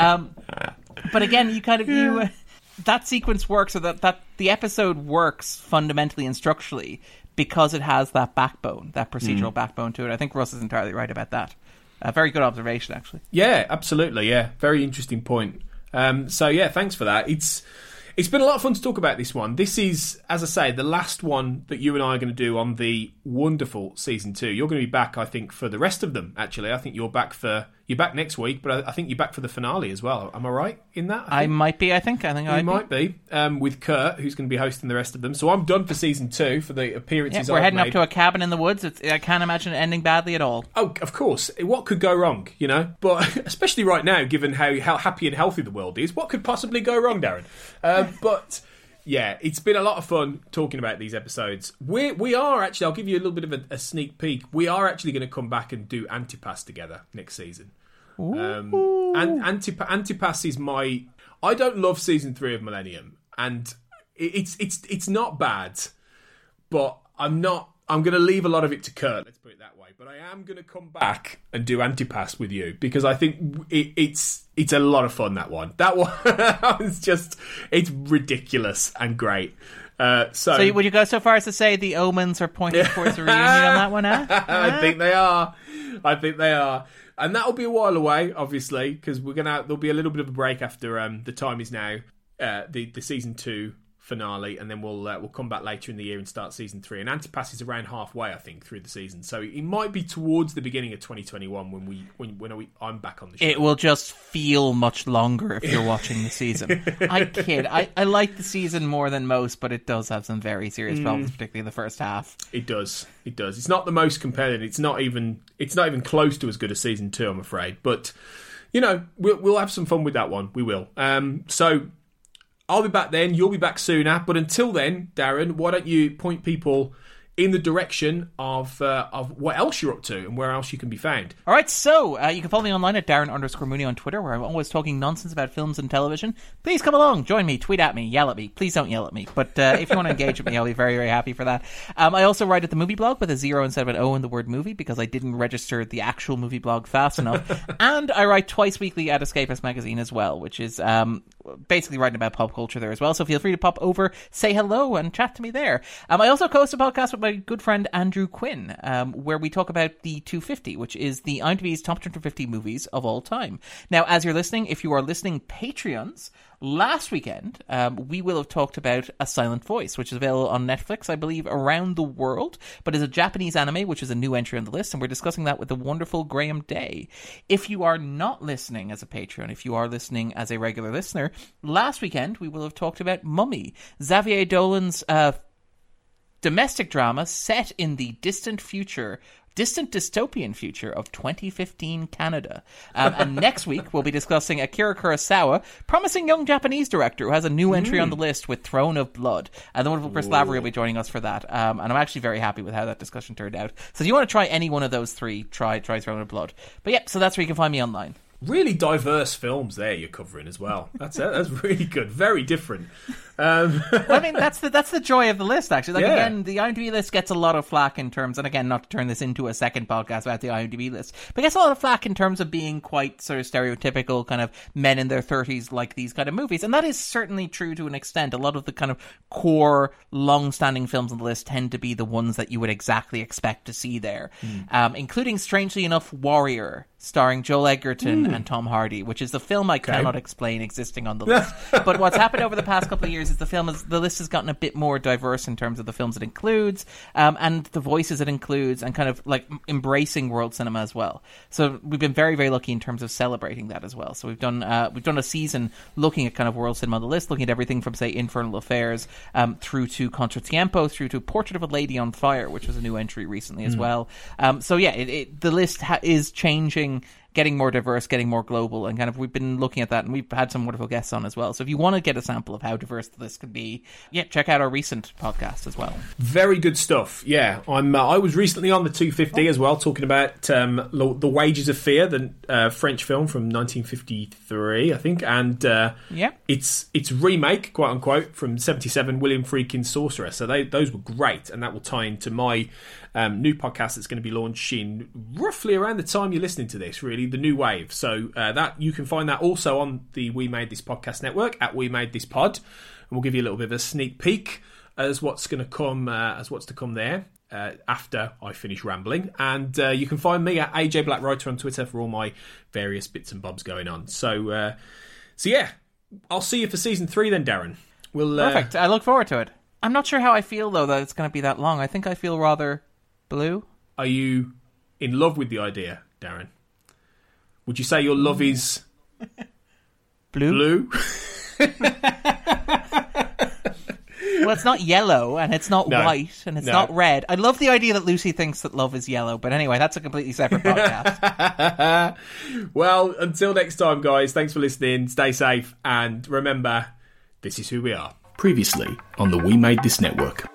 But again, that sequence works, or that the episode works fundamentally and structurally because it has that backbone, that procedural backbone to it. I think Russ is entirely right about that. A very good observation, actually. Yeah, absolutely, yeah. Very interesting point. So yeah, thanks for that. It's been a lot of fun to talk about this one. This is, as I say, the last one that you and I are going to do on the wonderful season 2. You're going to be back, I think, for the rest of them. Actually, I think you're back next week, but I think you're back for the finale as well. Am I right in that? I might be. I think I might be with Kurt, who's going to be hosting the rest of them. So I'm done for season 2 for the appearances. Yeah, we're heading up to a cabin in the woods. I can't imagine it ending badly at all. Oh, of course. What could go wrong? You know, but especially right now, given how happy and healthy the world is, what could possibly go wrong, Darren? But yeah, it's been a lot of fun talking about these episodes. We are actually, I'll give you a little bit of a sneak peek. We are actually going to come back and do Antipass together next season. And Antipass is I don't love season 3 of Millennium, and it's not bad, but I'm going to leave a lot of it to Kurt, let's put it that way. But I am going to come back and do Antipass with you, because I think it's a lot of fun, that one. That one it's ridiculous and great. So would you go so far as to say the omens are pointing towards a reunion on that one, huh? I think they are. And that'll be a while away, obviously, because there'll be a little bit of a break after The Time Is Now, the season 2 finale, and then we'll come back later in the year and start season 3. And Antipass is around halfway, I think, through the season, so it might be towards the beginning of 2021 when I'm back on the show. It will just feel much longer if you're watching the season. I kid. I like the season more than most, but it does have some very serious problems, particularly in the first half. It does. It's not the most compelling. It's not even close to as good as season 2, I'm afraid. But you know, we'll have some fun with that one. We will. So I'll be back then. You'll be back sooner. But until then, Darren, why don't you point people in the direction of what else you're up to and where else you can be found. All right, so you can follow me online at Darren_Mooney on Twitter, where I'm always talking nonsense about films and television. Please come along, join me, tweet at me, yell at me. Please don't yell at me, but if you want to engage with me, I'll be very, very happy for that. I also write at the Movie Blog with a 0 instead of an O in the word movie, because I didn't register the actual Movie Blog fast enough. And I write twice weekly at Escapist Magazine as well, which is basically writing about pop culture there as well. So feel free to pop over, say hello, and chat to me there. I also host a podcast with my good friend Andrew Quinn, where we talk about the 250, which is the IMDb's top 250 movies of all time. Now, as you're listening, if you are listening Patreons, last weekend we will have talked about A Silent Voice, which is available on Netflix, I believe, around the world, but is a Japanese anime, which is a new entry on the list, and we're discussing that with the wonderful Graham Day. If you are not listening as a Patreon, if you are listening as a regular listener, last weekend we will have talked about Mummy, Xavier Dolan's domestic drama set in the distant dystopian future of 2015 Canada. And next week, we'll be discussing Akira Kurosawa, promising young Japanese director who has a new entry on the list with Throne of Blood. And the wonderful Chris Lavery will be joining us for that. And I'm actually very happy with how that discussion turned out. So if you want to try any one of those three, try Throne of Blood. But yeah, so that's where you can find me online. Really diverse films there you're covering as well. That's really good. Very different. Well, I mean, that's the joy of the list, actually. Again, the IMDb list gets a lot of flack in terms, and again, not to turn this into a second podcast about the IMDb list, but it gets a lot of flack in terms of being quite sort of stereotypical kind of men in their 30s like these kind of movies. And that is certainly true to an extent. A lot of the kind of core, long-standing films on the list tend to be the ones that you would exactly expect to see there, including, strangely enough, Warrior. starring Joel Edgerton and Tom Hardy, which is the film I cannot explain existing on the list. But what's happened over the past couple of years is the list has gotten a bit more diverse in terms of the films it includes, and the voices it includes, and kind of like embracing world cinema as well. So we've been very, very lucky in terms of celebrating that as well. So we've done a season looking at kind of world cinema on the list, looking at everything from, say, Infernal Affairs through to Contratiempo, through to Portrait of a Lady on Fire, which was a new entry recently as well. So yeah, the list is changing, getting more diverse, getting more global, and kind of we've been looking at that, and we've had some wonderful guests on as well. So if you want to get a sample of how diverse this could be, check out our recent podcast as well. Very good stuff. Yeah, I was recently on the 250 as well, talking about The Wages of Fear, the French film from 1953, I think, and its remake, quote unquote, from 1977, William Friedkin's Sorcerer. So those were great, and that will tie into my new podcast that's going to be launching roughly around the time you're listening to this, really, The New Wave. So that you can find that also on the We Made This Podcast network at We Made This Pod, and we'll give you a little bit of a sneak peek as what's going to come, as what's to come there after I finish rambling. And you can find me at AJ Blackwriter on Twitter for all my various bits and bobs going on. So yeah, I'll see you for season 3 then, Darren. Perfect. I look forward to it. I'm not sure how I feel though that it's going to be that long. I think I feel rather blue. Are you in love with the idea, Darren? Would you say your love is blue? Well, it's not yellow, and it's not white, and it's not red. I love the idea that Lucy thinks that love is yellow, but anyway, that's a completely separate podcast. Well, until next time, guys, thanks for listening. Stay safe, and remember, this is who we are. Previously on the We Made This Network.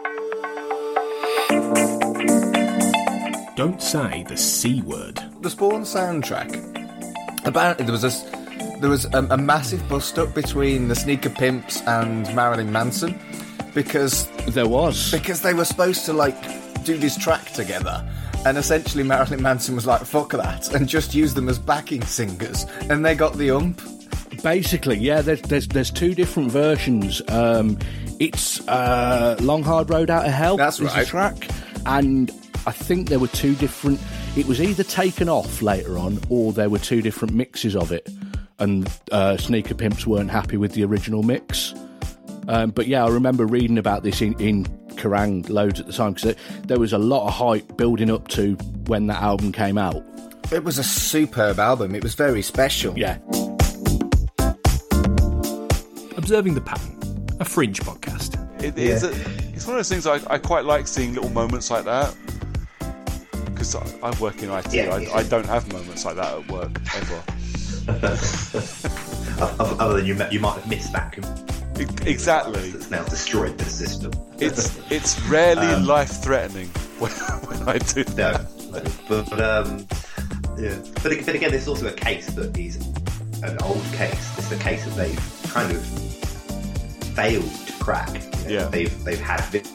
Don't say the C word. The Spawn soundtrack. Apparently there was a massive bust-up between the Sneaker Pimps and Marilyn Manson because they were supposed to do this track together, and essentially Marilyn Manson was like, fuck that, and just use them as backing singers, and they got the ump. Basically, yeah, there's two different versions. It's Long Hard Road Out of Hell. That's right. The track, and I think there were two different. It was either taken off later on, or there were two different mixes of it, and Sneaker Pimps weren't happy with the original mix. But yeah, I remember reading about this in Kerrang loads at the time, because there was a lot of hype building up to when that album came out. It was a superb album. It was very special. Yeah. Observing the Pattern, a Fringe podcast. It's one of those things I quite like, seeing little moments like that. Because I work in IT, I don't have moments like that at work, ever. Other than you might have missed that. Exactly. It's now destroyed the system. It's rarely life-threatening when I do that. But again, this is also a case that is an old case. It's the case that they've kind of failed to crack. They've had it.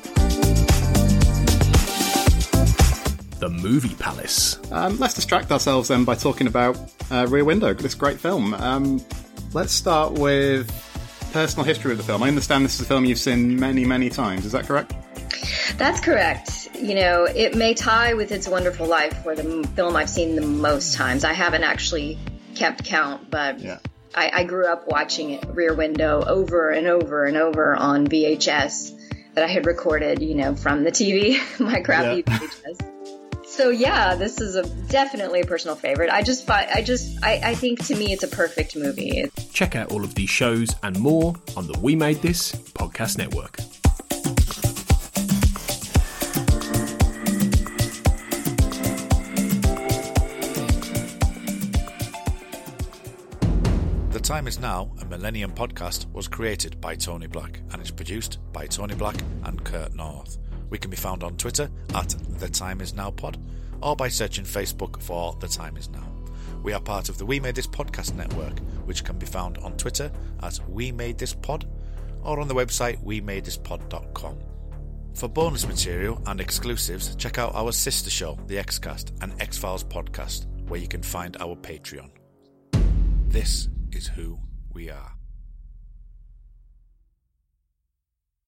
The Movie Palace. Let's distract ourselves then by talking about Rear Window, this great film. Let's start with personal history of the film. I understand this is a film you've seen many, many times. Is that correct? That's correct. You know, it may tie with It's a Wonderful Life for the film I've seen the most times. I haven't actually kept count, but I grew up watching it, Rear Window, over and over and over on VHS that I had recorded, from the TV, my crappy VHS. So yeah, this is definitely a personal favorite. I think to me it's a perfect movie. Check out all of these shows and more on the We Made This Podcast Network. The Time Is Now, a Millennium podcast, was created by Tony Black and is produced by Tony Black and Kurt North. We can be found on Twitter at The Time Is Now Pod, or by searching Facebook for The Time Is Now. We are part of the We Made This Podcast network, which can be found on Twitter at We Made This Pod, or on the website WeMadeThisPod.com. For bonus material and exclusives, check out our sister show, The Xcast, and X-Files podcast, where you can find our Patreon. This is who we are.